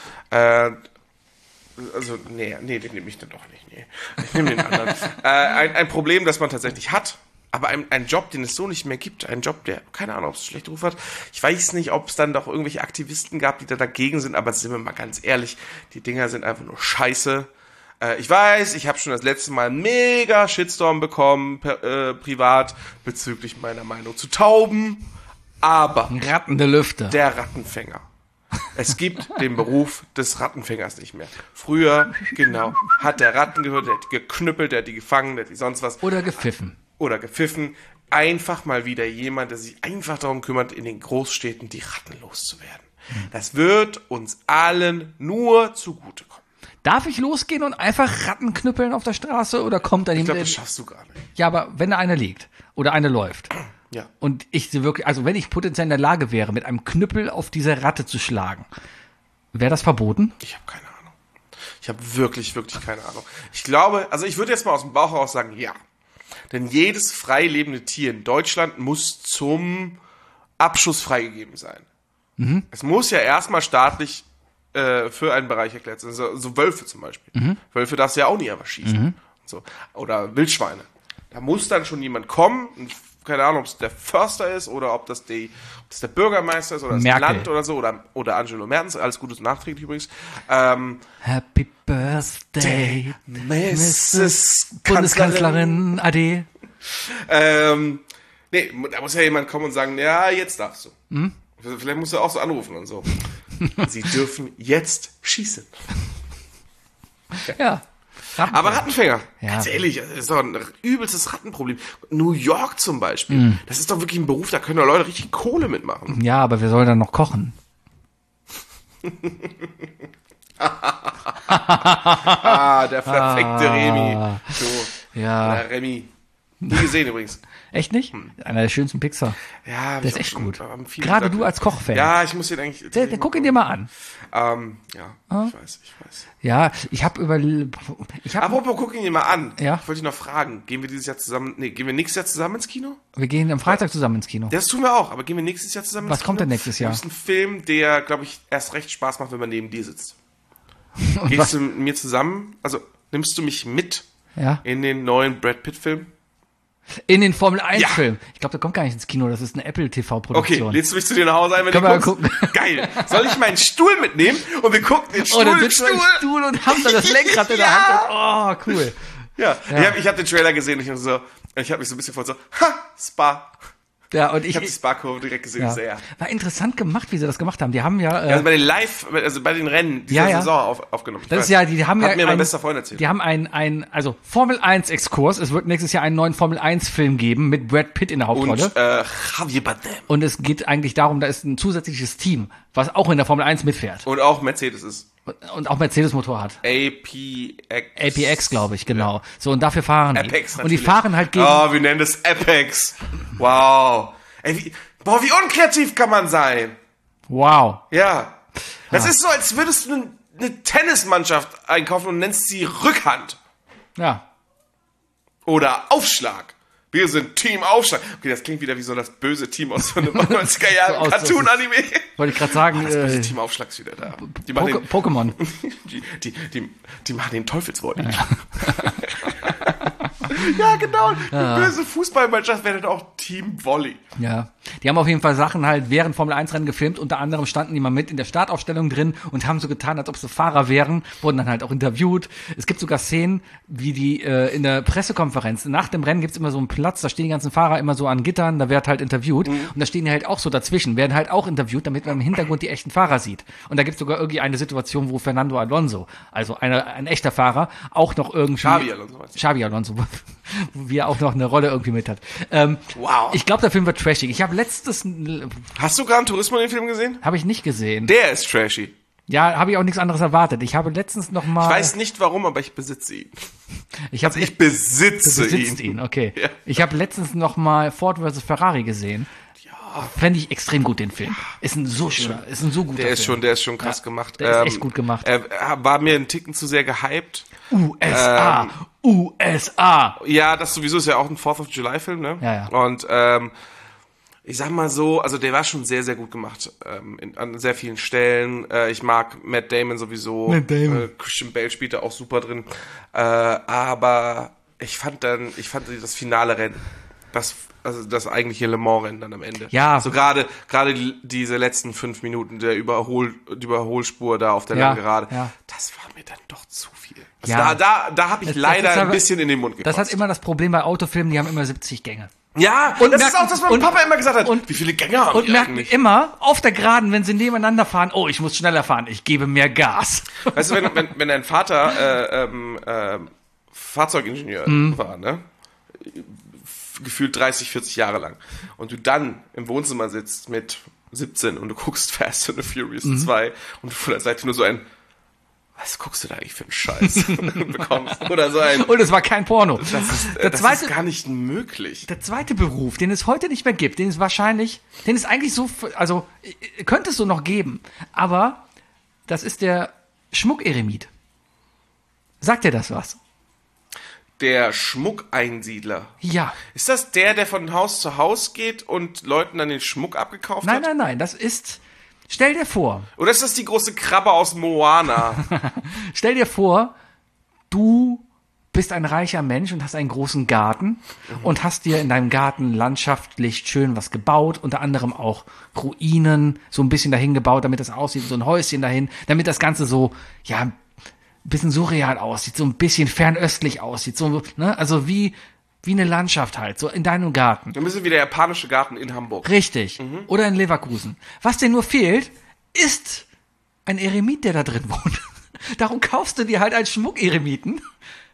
Den nehme ich dann doch nicht. Nee. Ich nehme den anderen. Ein Problem, das man tatsächlich hat, aber ein Job, den es so nicht mehr gibt. Ein Job, der, keine Ahnung, ob es einen schlechten Ruf hat. Ich weiß nicht, ob es dann doch irgendwelche Aktivisten gab, die da dagegen sind, aber sind wir mal ganz ehrlich, die Dinger sind einfach nur scheiße. Ich weiß, ich habe schon das letzte Mal einen mega Shitstorm bekommen, privat, bezüglich meiner Meinung zu Tauben, aber Rattende Lüfte. der Rattenfänger. Es gibt den Beruf des Rattenfängers nicht mehr. Früher, genau, hat der Ratten gehört, der hat die geknüppelt, der hat die gefangen, der hat die sonst was. Oder gepfiffen. Oder gepfiffen. Einfach mal wieder jemand, der sich einfach darum kümmert, in den Großstädten die Ratten loszuwerden. Das wird uns allen nur zugutekommen. Darf ich losgehen und einfach Ratten knüppeln auf der Straße oder kommt dann Ich glaube, jemand? das schaffst du gar nicht. Ja, aber wenn da eine liegt oder eine läuft Ja. und ich sie wirklich, also wenn ich potenziell in der Lage wäre, mit einem Knüppel auf diese Ratte zu schlagen, wäre das verboten? Ich habe keine Ahnung. Ich habe wirklich, wirklich keine Ahnung. Ich glaube, also ich würde jetzt mal aus dem Bauch heraus sagen, ja. Denn jedes frei lebende Tier in Deutschland muss zum Abschuss freigegeben sein. Es muss ja erstmal staatlich für einen Bereich erklärt sein. So Wölfe zum Beispiel. Wölfe darfst du ja auch nie einfach schießen. So. Oder Wildschweine. Da muss dann schon jemand kommen, keine Ahnung, ob es der Förster ist oder ob das der Bürgermeister ist oder das Merkel. Land oder so oder Angelo Mertens, alles Gutes nachträglich übrigens. Happy Birthday, Mrs. Bundeskanzlerin Ade. Nee, da muss ja jemand kommen und sagen, ja, jetzt darfst du. Vielleicht musst du auch so anrufen und so. Sie dürfen jetzt schießen. Ja. Aber Rattenfänger, Ja. ganz ehrlich, das ist doch ein übelstes Rattenproblem. New York zum Beispiel, das ist doch wirklich ein Beruf, da können doch Leute richtig Kohle mitmachen. Ja, aber wer soll dann noch kochen? Der perfekte Remy. So, Ja. der Remy. Nie gesehen übrigens. Echt nicht? Einer der schönsten Pixar. Ja, Der ist echt gut. Viele Gerade gesagt. du als Kochfan. Ja, ich muss den eigentlich... Der guck ihn dir mal an. Ja, Ah. ich weiß. Ja, ich habe Apropos, guck ihn dir mal an. Ja. Ich wollte dich noch fragen, gehen wir dieses Jahr zusammen... Nee, gehen wir nächstes Jahr zusammen ins Kino? wir gehen am Freitag zusammen ins Kino. Das tun wir auch, aber gehen wir nächstes Jahr zusammen Was ins Kino? kommt denn nächstes Jahr? Das ist ein Film, der, glaube ich, erst recht Spaß macht, wenn man neben dir sitzt. Und Gehst was? du mit mir zusammen, also nimmst du mich mit Ja. in den neuen Brad Pitt-Film? In den Formel 1 Ja. Film. Ich glaube, der kommt gar nicht ins Kino, das ist eine Apple TV Okay, Produktion. lädst du mich zu dir nach Hause ein, wenn Können du wir guckst? gucken. Geil. Soll ich meinen Stuhl mitnehmen und wir gucken den Stuhl dann im sitzt du im Stuhl? Stuhl und haben dann das Lenkrad in der Ja. Hand. Oh, cool. Ja, Ja. ich hab den Trailer gesehen und ich habe mich so ein bisschen vor so, Spa. Ja, und Ich habe die Spa-Kurve direkt gesehen, ja. sehr. War interessant gemacht, wie sie das gemacht haben. Die haben ja, Also bei den Rennen dieser Ja, ja. Saison aufgenommen. Ich das weiß. ist ja, die haben Hat ja mir mein bester Freund erzählt. Die haben also Formel 1 Exkurs. Es wird nächstes Jahr einen neuen Formel 1 Film geben mit Brad Pitt in der Hauptrolle. Und Javier Bardem. Und es geht eigentlich darum, da ist ein zusätzliches Team, was auch in der Formel 1 mitfährt. Und auch Mercedes ist Und auch Mercedes-Motor hat. APX. APX, glaube ich, genau. So, und dafür fahren die. Apex und die natürlich. fahren halt gegen... Oh, wir nennen das Apex. Wow. Ey, wie unkreativ kann man sein? Wow. Ja. Das ist so, als würdest du eine Tennismannschaft einkaufen und nennst sie Rückhand. Ja. Oder Aufschlag. Wir sind Team Aufschlag. Okay, das klingt wieder wie so das böse Team aus so einem 90er Jahren aus- Cartoon-Anime. Wollte ich gerade sagen, Das böse Team Aufschlag ist wieder da. Die machen Pokémon. die machen den Teufelswort. Ja, genau. Die böse Fußballmannschaft wäre dann auch Team Volley. Ja. Die haben auf jeden Fall Sachen halt während Formel 1 Rennen gefilmt. Unter anderem standen die mal mit in der Startaufstellung drin und haben so getan, als ob sie Fahrer wären. Wurden dann halt auch interviewt. Es gibt sogar Szenen, wie die in der Pressekonferenz. Nach dem Rennen gibt's immer so einen Platz, da stehen die ganzen Fahrer immer so an Gittern, da wird halt interviewt. Und da stehen die halt auch so dazwischen, werden halt auch interviewt, damit man im Hintergrund die echten Fahrer sieht. Und da gibt's sogar irgendwie eine Situation, wo Fernando Alonso, also ein echter Fahrer, auch noch irgendwie... Xabi Alonso, wie er auch noch eine Rolle irgendwie mit hat. Wow. Ich glaube, der Film wird trashig. Ich habe letztes... Hast du Gran Turismo den Film gesehen? Habe ich nicht gesehen. Der ist trashy. Ja, habe ich auch nichts anderes erwartet. Ich habe letztens noch mal... Ich weiß nicht warum, aber ich besitze ihn. Ich habe Ich besitze besitzt ihn. ihn, okay. Ja. Ich habe letztens noch mal Ford vs. Ferrari gesehen. Ja. Fände ich extrem gut, den Film. Ist ein so schöner, ist ein so guter Film. Der ist schon krass gemacht. der ist echt gut gemacht. Er war mir einen Ticken zu sehr gehypt. USA. USA. Ja, das sowieso ist ja auch ein 4th of July Film, ne? Ja, ja. Und ich sag mal so, also der war schon sehr, sehr gut gemacht an sehr vielen Stellen. Ich mag Matt Damon sowieso. Matt Damon. Christian Bale spielt da auch super drin. Aber ich fand das finale Rennen, das eigentliche Le Mans Rennen dann am Ende. Ja. So gerade diese letzten 5 Minuten die Überholspur da auf der Ja, langen Gerade. ja. Das war mir dann doch zu viel. Also Ja. da habe ich Das leider ist aber- ein bisschen in den Mund gekotzt. Das hat immer das Problem bei Autofilmen, die haben immer 70 Gänge. Ja, Und das merken- ist auch das, was mein und- Papa immer gesagt hat. und- Wie viele Gänge haben Und die merken eigentlich? immer auf der Geraden, wenn sie nebeneinander fahren, oh, ich muss schneller fahren, ich gebe mehr Gas. Weißt du, wenn dein Vater Fahrzeugingenieur war, ne? Gefühlt 30, 40 Jahre lang. Und du dann im Wohnzimmer sitzt mit 17 und du guckst Fast and the Furious 2 und du von der Seite nur so ein, was guckst du da eigentlich für einen Scheiß bekommst? Oder so ein, Und es war kein Porno. das ist gar nicht möglich. Der zweite Beruf, den es heute nicht mehr gibt, den es eigentlich so, also könnte es so noch geben, aber das ist der Schmuckeremit. Sagt dir das was? Der Schmuckeinsiedler. Ja. Ist das der von Haus zu Haus geht und Leuten dann den Schmuck abgekauft hat? Nein, das ist, stell dir vor, Oder ist das die große Krabbe aus Moana? du bist ein reicher Mensch und hast einen großen Garten und hast dir in deinem Garten landschaftlich schön was gebaut, unter anderem auch Ruinen, so ein bisschen dahin gebaut, damit das aussieht, so ein Häuschen dahin, damit das Ganze so, ja, ein bisschen surreal aussieht, so ein bisschen fernöstlich aussieht, so, ne, also wie eine Landschaft halt, so in deinem Garten. Ein bisschen wie der japanische Garten in Hamburg. Richtig. Oder in Leverkusen. Was dir nur fehlt, ist ein Eremit, der da drin wohnt. Darum kaufst du dir halt einen Schmuckeremiten,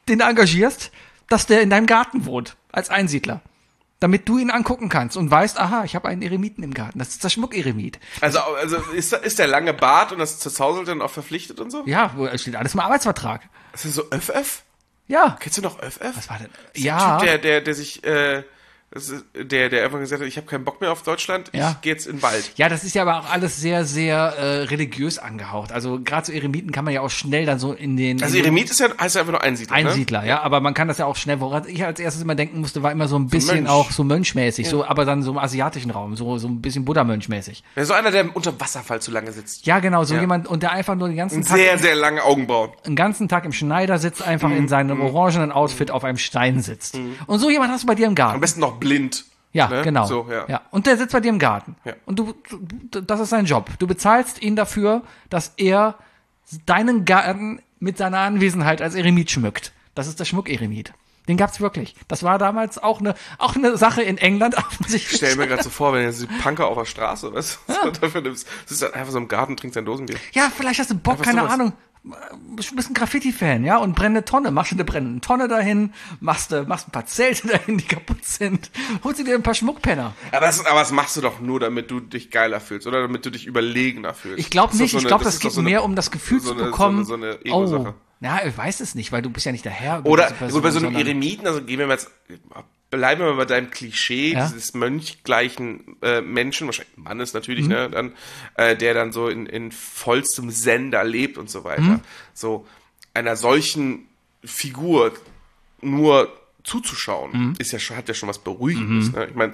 den engagierst, dass der in deinem Garten wohnt, als Einsiedler. Damit du ihn angucken kannst und weißt, aha, ich habe einen Eremiten im Garten. Das ist der Schmuckeremit. Also ist der lange Bart und das Zerzauselte dann auch verpflichtet und so? Ja, es steht alles im Arbeitsvertrag. Ist das so Öff? Ja. Kennst du noch Öff? Was war denn? Das ist Ja. ein Typ, der sich, der irgendwann gesagt hat, ich habe keinen Bock mehr auf Deutschland, Ja. ich gehe jetzt in den Wald. Ja, das ist ja aber auch alles sehr, sehr religios angehaucht. Also gerade so Eremiten kann man ja auch schnell dann so in den... Also Eremit heißt ja einfach nur Einsiedler, Einsiedler, ja, aber man kann das ja auch schnell, woran ich als erstes immer denken musste, war immer so ein bisschen Mönch. auch so mönchmäßig, so, aber dann so im asiatischen Raum, so ein bisschen Buddha-Mönchmäßig. Ja, so einer, der unter Wasserfall zu lange sitzt. Ja, genau, so Ja. jemand, und der einfach nur den ganzen Und Tag, sehr, sehr lange Augenbrauen. den ganzen Tag im Schneider sitzt, einfach in seinem orangenen Outfit auf einem Stein sitzt. Und so jemand hast du bei dir im Am Garten. besten noch blind. Ja, ne? genau. So, ja. Und der sitzt bei dir im Garten. Ja. Und das ist sein Job. Du bezahlst ihn dafür, dass er deinen Garten mit seiner Anwesenheit als Eremit schmückt. Das ist der Schmuckeremit. Den gab's wirklich. Das war damals auch eine Sache in England. Ich stell mir gerade so vor, wenn du die Punker auf der Straße, weißt du, so dafür nimmst, sitzt dann einfach so im Garten, trinkst ein Dosenbier. Ja, vielleicht hast du Bock, Einfach keine sowas. Ahnung. Du bist ein Graffiti-Fan, ja, und brennende Tonne. Machst du eine brennende Tonne dahin, machst ein paar Zelte dahin, die kaputt sind, holst du dir ein paar Schmuckpenner. Aber das machst du doch nur, damit du dich geiler fühlst oder damit du dich überlegener fühlst. Ich glaube Das ist nicht, doch ich so glaube, eine- das ist doch geht so eine- mehr um das Gefühl so zu eine- bekommen, so eine Ego-Sache. ja, ich weiß es nicht, weil du bist ja nicht der Herr. über Oder diese Person, so bei so einem sondern- Eremiten, also gehen wir mal jetzt, bleiben wir mal bei deinem Klischee, Ja. dieses mönchgleichen Menschen, wahrscheinlich Mannes natürlich, ne, dann, der dann so in vollstem Sender lebt und so weiter. So einer solchen Figur nur zuzuschauen, ist ja schon, hat ja schon was Beruhigendes. Ne? Ich meine,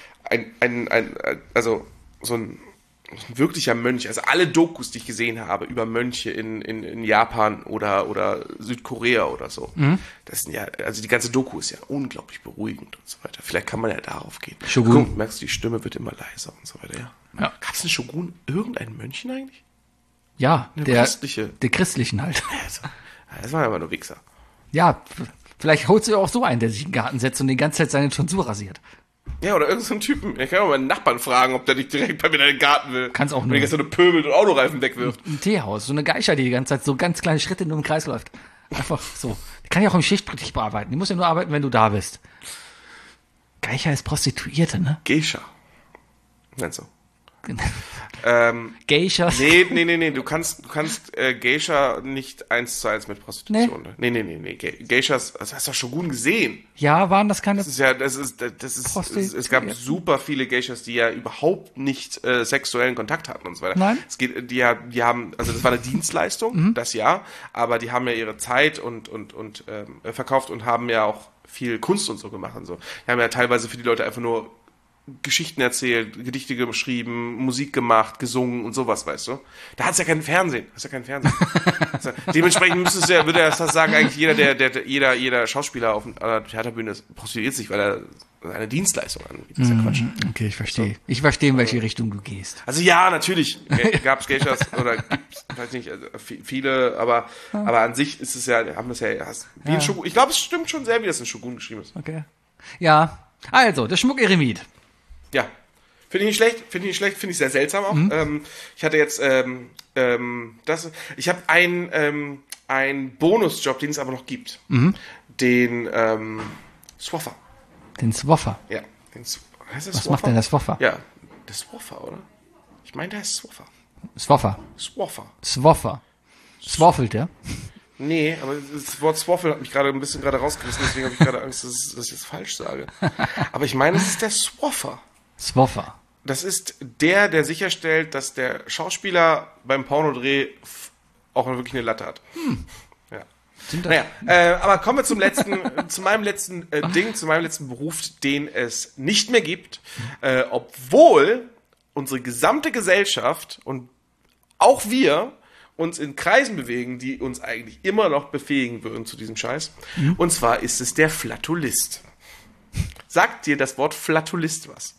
also so ein wirklicher Mönch, also alle Dokus, die ich gesehen habe über Mönche in Japan oder Südkorea oder so, das sind ja, also die ganze Doku ist ja unglaublich beruhigend und so weiter. Vielleicht kann man ja darauf gehen. Shogun. Guck, merkst du, die Stimme wird immer leiser und so weiter, ja. Ja. Gab es in Shogun irgendein Mönchen eigentlich? Ja, der christliche. christlichen halt. Also, das waren aber nur Wichser. Ja, vielleicht holst du ja auch so einen, der sich in den Garten setzt und die ganze Zeit seine Tonsur rasiert. Ja, oder irgendein so einen Typen. Ich kann auch meinen Nachbarn fragen, ob der nicht direkt bei mir in den Garten will. Kannst auch Wenn nur. die ganze Zeit pöbelt und Autoreifen wegwirft. Ein Teehaus, so eine Geisha, die ganze Zeit so ganz kleine Schritte nur im Kreis läuft. Einfach so. Die kann ja auch im Schichtbetrieb arbeiten. Die muss ja nur arbeiten, wenn du da bist. Geisha ist Prostituierte, ne? Geisha. Nennst du. Geishas. Nee. Du kannst Geisha nicht 1:1 mit Prostitution. Nee. Geishas, also hast du doch Shogun gesehen. Ja, waren das keine... Das ist, es gab super viele Geishas, die ja überhaupt nicht sexuellen Kontakt hatten und so weiter. Nein. Die haben, also das war eine Dienstleistung, das ja, aber die haben ja ihre Zeit und verkauft und haben ja auch viel Kunst und so gemacht und so. Die haben ja teilweise für die Leute einfach nur Geschichten erzählt, Gedichte geschrieben, Musik gemacht, gesungen und sowas, weißt du? Da hat's ja kein Fernsehen. Also, dementsprechend würde er das sagen, eigentlich jeder Schauspieler auf einer Theaterbühne prostituiert sich, weil er eine Dienstleistung anbietet. Das ist ja Quatsch. Okay, ich verstehe. Ich verstehe, in welche Richtung du gehst. Also ja, natürlich gab's Geishas oder gibt's, weiß nicht, also viele, aber an sich ist es ja, haben das ja, wie ein Shogun. Ich glaube, es stimmt schon sehr, wie das in Shogun geschrieben ist. Okay. Ja, also, der Schmuckeremit. Ja. Finde ich nicht schlecht, finde ich sehr seltsam auch. Ich hatte jetzt ich habe einen Bonusjob, den es aber noch gibt. Den Swaffer. Den Swaffer. Ja. Heißt das Was macht denn der Swaffer? Ja, der Swaffer, oder? Ich meine, der heißt Swaffer. Swaffer. Swaffer. Swaffelt, ja? Nee, aber das Wort Swaffel hat mich gerade ein bisschen rausgerissen, deswegen habe ich gerade Angst, dass ich jetzt falsch sage. Aber ich meine, es ist der Swaffer. Swaffer. Das ist der sicherstellt, dass der Schauspieler beim Pornodreh auch wirklich eine Latte hat. Ja. Naja, aber kommen wir zu meinem letzten Beruf, den es nicht mehr gibt, obwohl unsere gesamte Gesellschaft und auch wir uns in Kreisen bewegen, die uns eigentlich immer noch befähigen würden zu diesem Scheiß. Und zwar ist es der Flatulist. Sagt dir das Wort Flatulist was?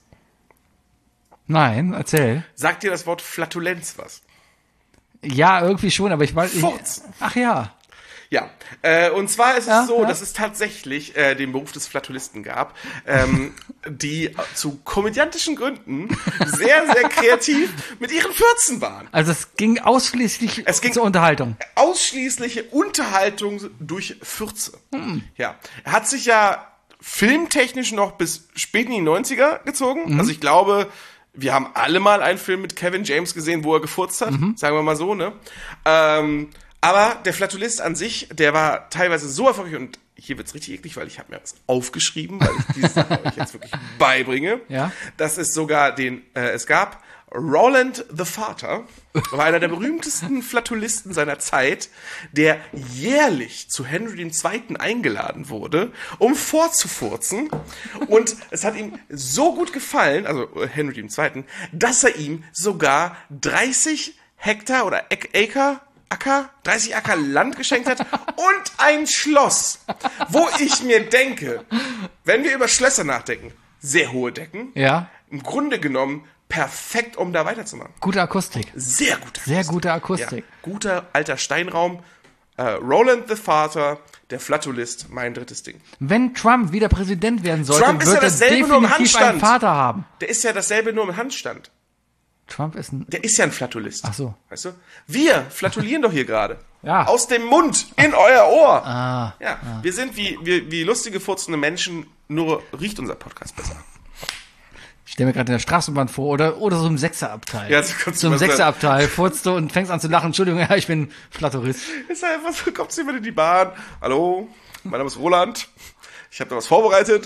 Nein, erzähl. Sagt dir das Wort Flatulenz was? Ja, irgendwie schon, aber ich weiß... Furz. Ach ja. Ja, und zwar ist es so, dass es tatsächlich den Beruf des Flatulisten gab, die zu komödiantischen Gründen sehr, sehr kreativ mit ihren Fürzen waren. Also es ging ausschließlich zur Unterhaltung. Ausschließliche Unterhaltung durch Fürze. Ja, er hat sich ja filmtechnisch noch bis spät in die 90er gezogen. Also ich glaube, wir haben alle mal einen Film mit Kevin James gesehen, wo er gefurzt hat, sagen wir mal so, ne? Aber der Flatulist an sich, der war teilweise so erfolgreich, und hier wird's richtig eklig, weil ich habe mir das aufgeschrieben, weil ich diese Sache euch jetzt wirklich beibringe, dass es sogar es gab Roland the Vater, war einer der berühmtesten Flatulisten seiner Zeit, der jährlich zu Henry II. Eingeladen wurde, um vorzufurzen. Und es hat ihm so gut gefallen, also Henry II., dass er ihm sogar 30 Hektar oder Acker 30 Acker Land geschenkt hat und ein Schloss, wo ich mir denke, wenn wir über Schlösser nachdenken, sehr hohe Decken, im Grunde genommen perfekt, um da weiterzumachen. Gute Akustik. Sehr gute Akustik. Sehr gute Akustik. Ja, guter alter Steinraum. Roland the Vater, der Flatulist, mein drittes Ding. Wenn Trump wieder Präsident werden sollte, Trump ist wird ja dasselbe er nur im definitiv Handstand. einen Vater haben. Der ist ja dasselbe nur im Handstand. Trump ist Der ist ja ein Flatulist. Ach so. Weißt du? Wir flatulieren doch hier gerade. Ja. Aus dem Mund in euer Ohr. Ah. Wir sind wie lustige, furzende Menschen, nur riecht unser Podcast besser. Ich stelle mir gerade in der Straßenbahn vor, oder so im Sechserabteil. Ja, so kommst so du im mal Sechserabteil furzt du und fängst an zu lachen. Entschuldigung, ja, ich bin Flaturist. Ist einfach so, kommst du immer in die Bahn. Hallo, mein Name ist Roland. Ich habe da was vorbereitet.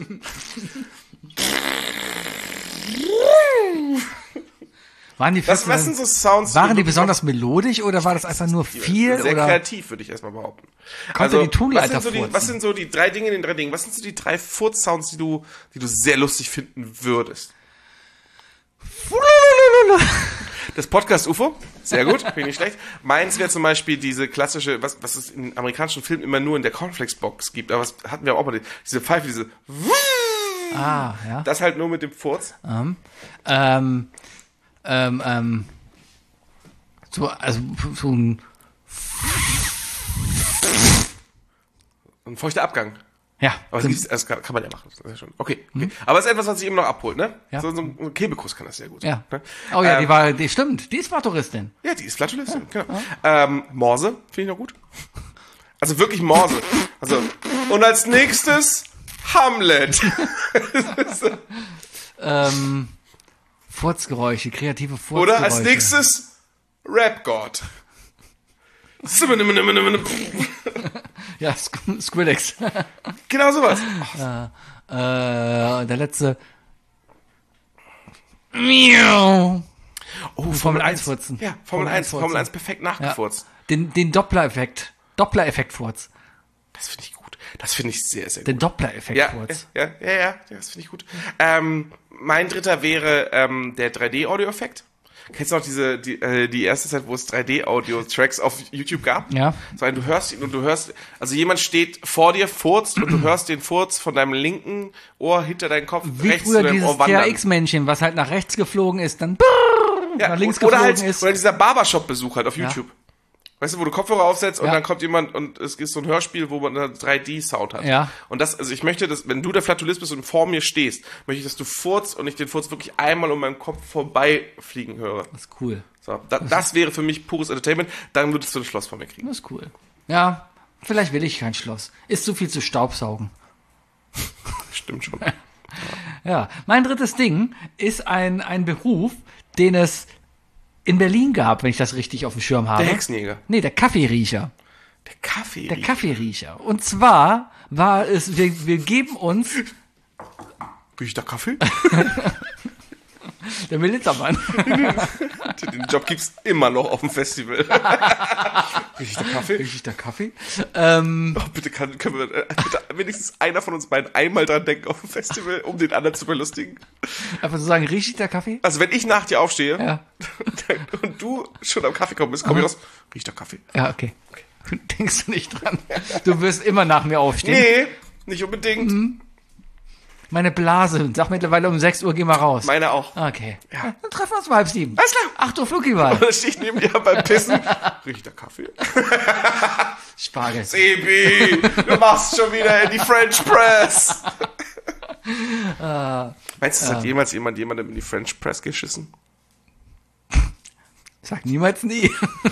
Waren die Was sind so Sounds? Waren die besonders melodisch oder war das einfach nur viel? Sehr oder kreativ, würde ich erstmal behaupten. Kommt da die Tonleiter was sind so die 3 Dinge in den 3 Dingen? Was sind so die 3 Furz-Sounds, die du sehr lustig finden würdest? Das Podcast UFO, sehr gut, finde ich nicht schlecht. Meins wäre zum Beispiel diese klassische, was es in amerikanischen Filmen immer nur in der Cornflakes-Box gibt, aber was hatten wir auch mal, diese Pfeife, diese ja. Das halt nur mit dem Furz. So ein feuchter Abgang. Ja. Aber das kann man ja machen. Das ist ja schon. Okay. Aber es ist etwas, was sich immer noch abholt, ne? Ja. So ein Kebekus kann das sehr gut. Ja. Ne? Oh ja, die stimmt. Die ist Flaturistin. Ja, die ist Flatulistin, genau. Morse, finde ich noch gut. Also wirklich Morse. Also, und als nächstes Hamlet. Furzgeräusche, kreative Furzgeräusche. Oder als nächstes Rap-God. Ja, Skrillex. Genau sowas. Der letzte. Miau. Oh, Formel 1 furzen. Ja, Formel 1 perfekt nachgefurzt. Ja. Den Doppler-Effekt. Doppler-Effekt-Furz. Das finde ich gut. Das finde ich sehr, sehr gut. Den Doppler-Effekt-Furz. Ja, das finde ich gut. Mein dritter wäre der 3D-Audio-Effekt. Kennst du noch die erste Zeit, wo es 3D-Audio-Tracks auf YouTube gab? Ja. So, du hörst ihn und du hörst, also jemand steht vor dir, furzt und du hörst den Furz von deinem linken Ohr hinter deinem Kopf Wie rechts früher zu deinem dieses Ohr wandern. THX-Männchen, was halt nach rechts geflogen ist, dann nach links oder geflogen ist. Oder dieser Barbershop-Besuch halt auf YouTube. Weißt du, wo du Kopfhörer aufsetzt und dann kommt jemand und es ist so ein Hörspiel, wo man einen 3D-Sound hat. Ja. Und ich möchte, dass, wenn du der Flatulist bist und vor mir stehst, möchte ich, dass du furzt und ich den Furz wirklich einmal um meinen Kopf vorbeifliegen höre. Das ist cool. So, das wäre für mich pures Entertainment, dann würdest du ein Schloss von mir kriegen. Das ist cool. Ja, vielleicht will ich kein Schloss. Ist zu viel zu staubsaugen. Stimmt schon. Ja, mein drittes Ding ist ein Beruf, den es in Berlin gab, wenn ich das richtig auf dem Schirm habe. Der Hexenjäger. Nee, der Kaffeeriecher. Der Kaffee. Der Kaffeeriecher. Und zwar war es, wir geben uns... Riecht der Kaffee? Der Milizermann. Den Job gibt's immer noch auf dem Festival. Riecht der Kaffee? Riecht der Kaffee? Oh, bitte können wir bitte wenigstens einer von uns beiden einmal dran denken auf dem Festival, um den anderen zu belustigen. Einfach so sagen, riecht der Kaffee? Also wenn ich nach dir aufstehe Ja. und du schon am Kaffee kommen bist, komm ich raus, riecht der Kaffee? Ja, okay. Denkst du nicht dran? Du wirst immer nach mir aufstehen. Nee, nicht unbedingt. Meine Blase sagt mittlerweile um 6 Uhr, geh mal raus. Meine auch. Okay. Ja. Dann treffen wir uns um 6:30. Alles klar. 8 Uhr Flugball. Da stehe ich neben dir beim Pissen. Riecht der Kaffee? Spargel. Sebi, du machst schon wieder in die French Press. Meinst du, es hat jemals jemandem in die French Press geschissen? Sag niemals nie.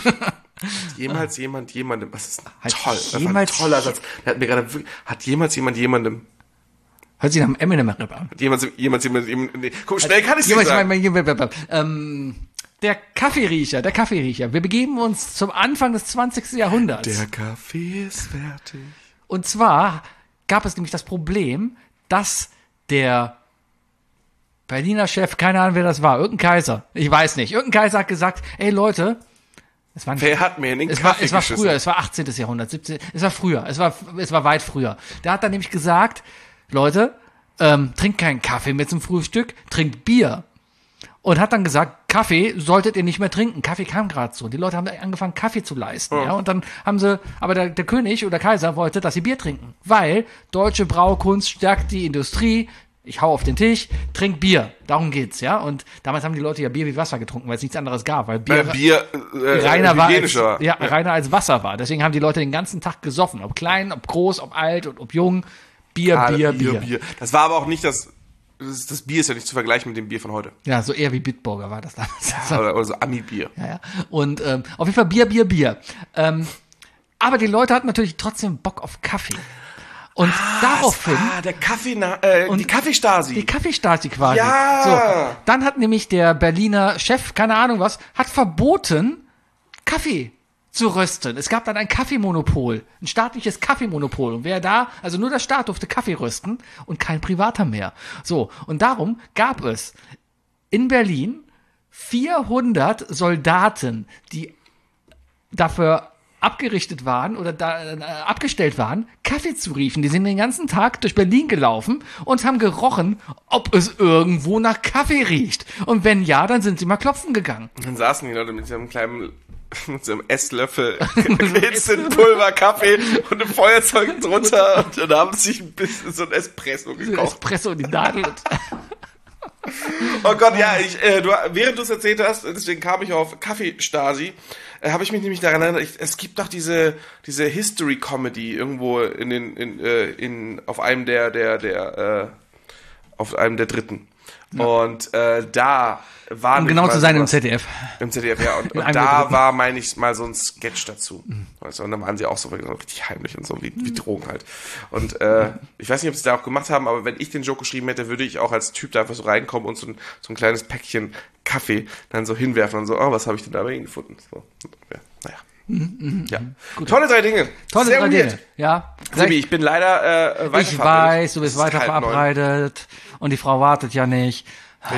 Jemals jemandem, was ist Hat toll, das war ein jemals- toller Satz. Der hat mir gerade wirklich, hat jemals jemandem, Hört sich nach einem Eminem-Rap an. nee, guck, schnell kann ich es nicht sagen. Der Kaffeeriecher. Wir begeben uns zum Anfang des 20. Jahrhunderts. Der Kaffee ist fertig. Und zwar gab es nämlich das Problem, dass der Berliner Chef, keine Ahnung, wer das war, irgendein Kaiser, ich weiß nicht, irgendein Kaiser hat gesagt, ey Leute, es war nicht, Wer hat mir in den es war Kaffee geschissen? früher, es war 18. Jahrhundert, 17, es war früher, es war weit früher. Der hat dann nämlich gesagt, Leute, trinkt keinen Kaffee mit zum Frühstück, trinkt Bier. Und hat dann gesagt, Kaffee solltet ihr nicht mehr trinken. Kaffee kam gerade so. Die Leute haben angefangen, Kaffee zu leisten. Ja. Und dann haben sie, aber der König oder Kaiser wollte, dass sie Bier trinken. Weil deutsche Braukunst stärkt die Industrie. Ich hau auf den Tisch, trink Bier. Darum geht's, ja. Und damals haben die Leute ja Bier wie Wasser getrunken, weil es nichts anderes gab. Weil Bier reiner war reiner als Wasser war. Deswegen haben die Leute den ganzen Tag gesoffen. Ob klein, ob groß, ob alt und ob jung. Bier. Das war aber auch nicht das Bier ist ja nicht zu vergleichen mit dem Bier von heute. Ja, so eher wie Bitburger war das damals. Oder so Ami-Bier. Ja. Und auf jeden Fall Bier. Aber die Leute hatten natürlich trotzdem Bock auf Kaffee. Und daraufhin... der Kaffee, die Kaffeestasi. Die Kaffeestasi quasi. Ja. So, dann hat nämlich der Berliner Chef, keine Ahnung was, hat verboten, Kaffee zu rösten. Es gab dann ein Kaffeemonopol, ein staatliches Kaffeemonopol. Und also nur der Staat durfte Kaffee rösten und kein Privater mehr. So, und darum gab es in Berlin 400 Soldaten, die dafür abgerichtet waren oder abgestellt waren, Kaffee zu riechen. Die sind den ganzen Tag durch Berlin gelaufen und haben gerochen, ob es irgendwo nach Kaffee riecht. Und wenn ja, dann sind sie mal klopfen gegangen. Und dann saßen die Leute mit so einem Esslöffel Pulver Kaffee und einem Feuerzeug drunter und dann haben sie sich ein bisschen so ein Espresso gekauft. Espresso in die Nadel. Oh Gott, ja, während du es erzählt hast, deswegen kam ich auf Kaffeestasi, habe ich mich nämlich daran erinnert, es gibt doch diese History-Comedy irgendwo auf einem der dritten. Ja. Und da war... Um genau zu sein, im ZDF. Im ZDF, ja. Und da war, meine ich, mal so ein Sketch dazu. Also, und dann waren sie auch so richtig heimlich und so, wie Drogen halt. Und ich weiß nicht, ob sie da auch gemacht haben, aber wenn ich den Joke geschrieben hätte, würde ich auch als Typ da einfach so reinkommen und so ein kleines Päckchen Kaffee dann so hinwerfen und so, was habe ich denn da bei Ihnen gefunden? So, ja, naja. Ja. Gut. Tolle 3 Dinge. Tolle 3 Dinge. Ja. Sebi, ich bin leider weiter Ich weiß, du bist weiter verabredet und die Frau wartet ja nicht. Richtig,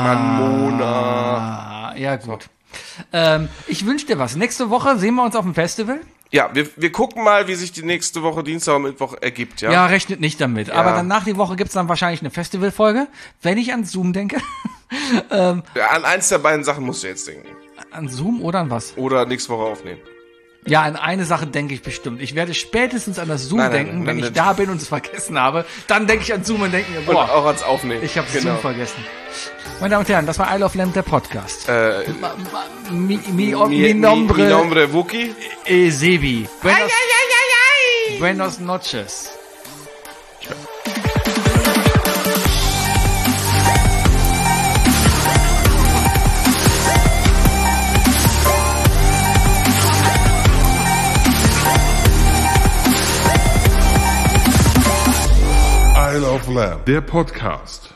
Mona. Ja, gut. Ich wünsche dir was. Nächste Woche sehen wir uns auf dem Festival. Ja, wir gucken mal, wie sich die nächste Woche, Dienstag und Mittwoch, ergibt, ja? Ja, rechnet nicht damit. Ja. Aber dann nach die Woche gibt's dann wahrscheinlich eine Festivalfolge, wenn ich an Zoom denke. An eins der beiden Sachen musst du jetzt denken. An Zoom oder an was? Oder nächste Woche aufnehmen. Ja, an eine Sache denke ich bestimmt. Ich werde spätestens an das Zoom denken, wenn ich da bin und es vergessen habe. Dann denke ich an Zoom und denke mir, boah. Und auch ans Aufnehmen. Ich habe Zoom vergessen. Meine Damen und Herren, das war I Love Lamb, der Podcast. Mi nombre Wookie. Sebi. Buenos noches. I Love Lamb, der Podcast.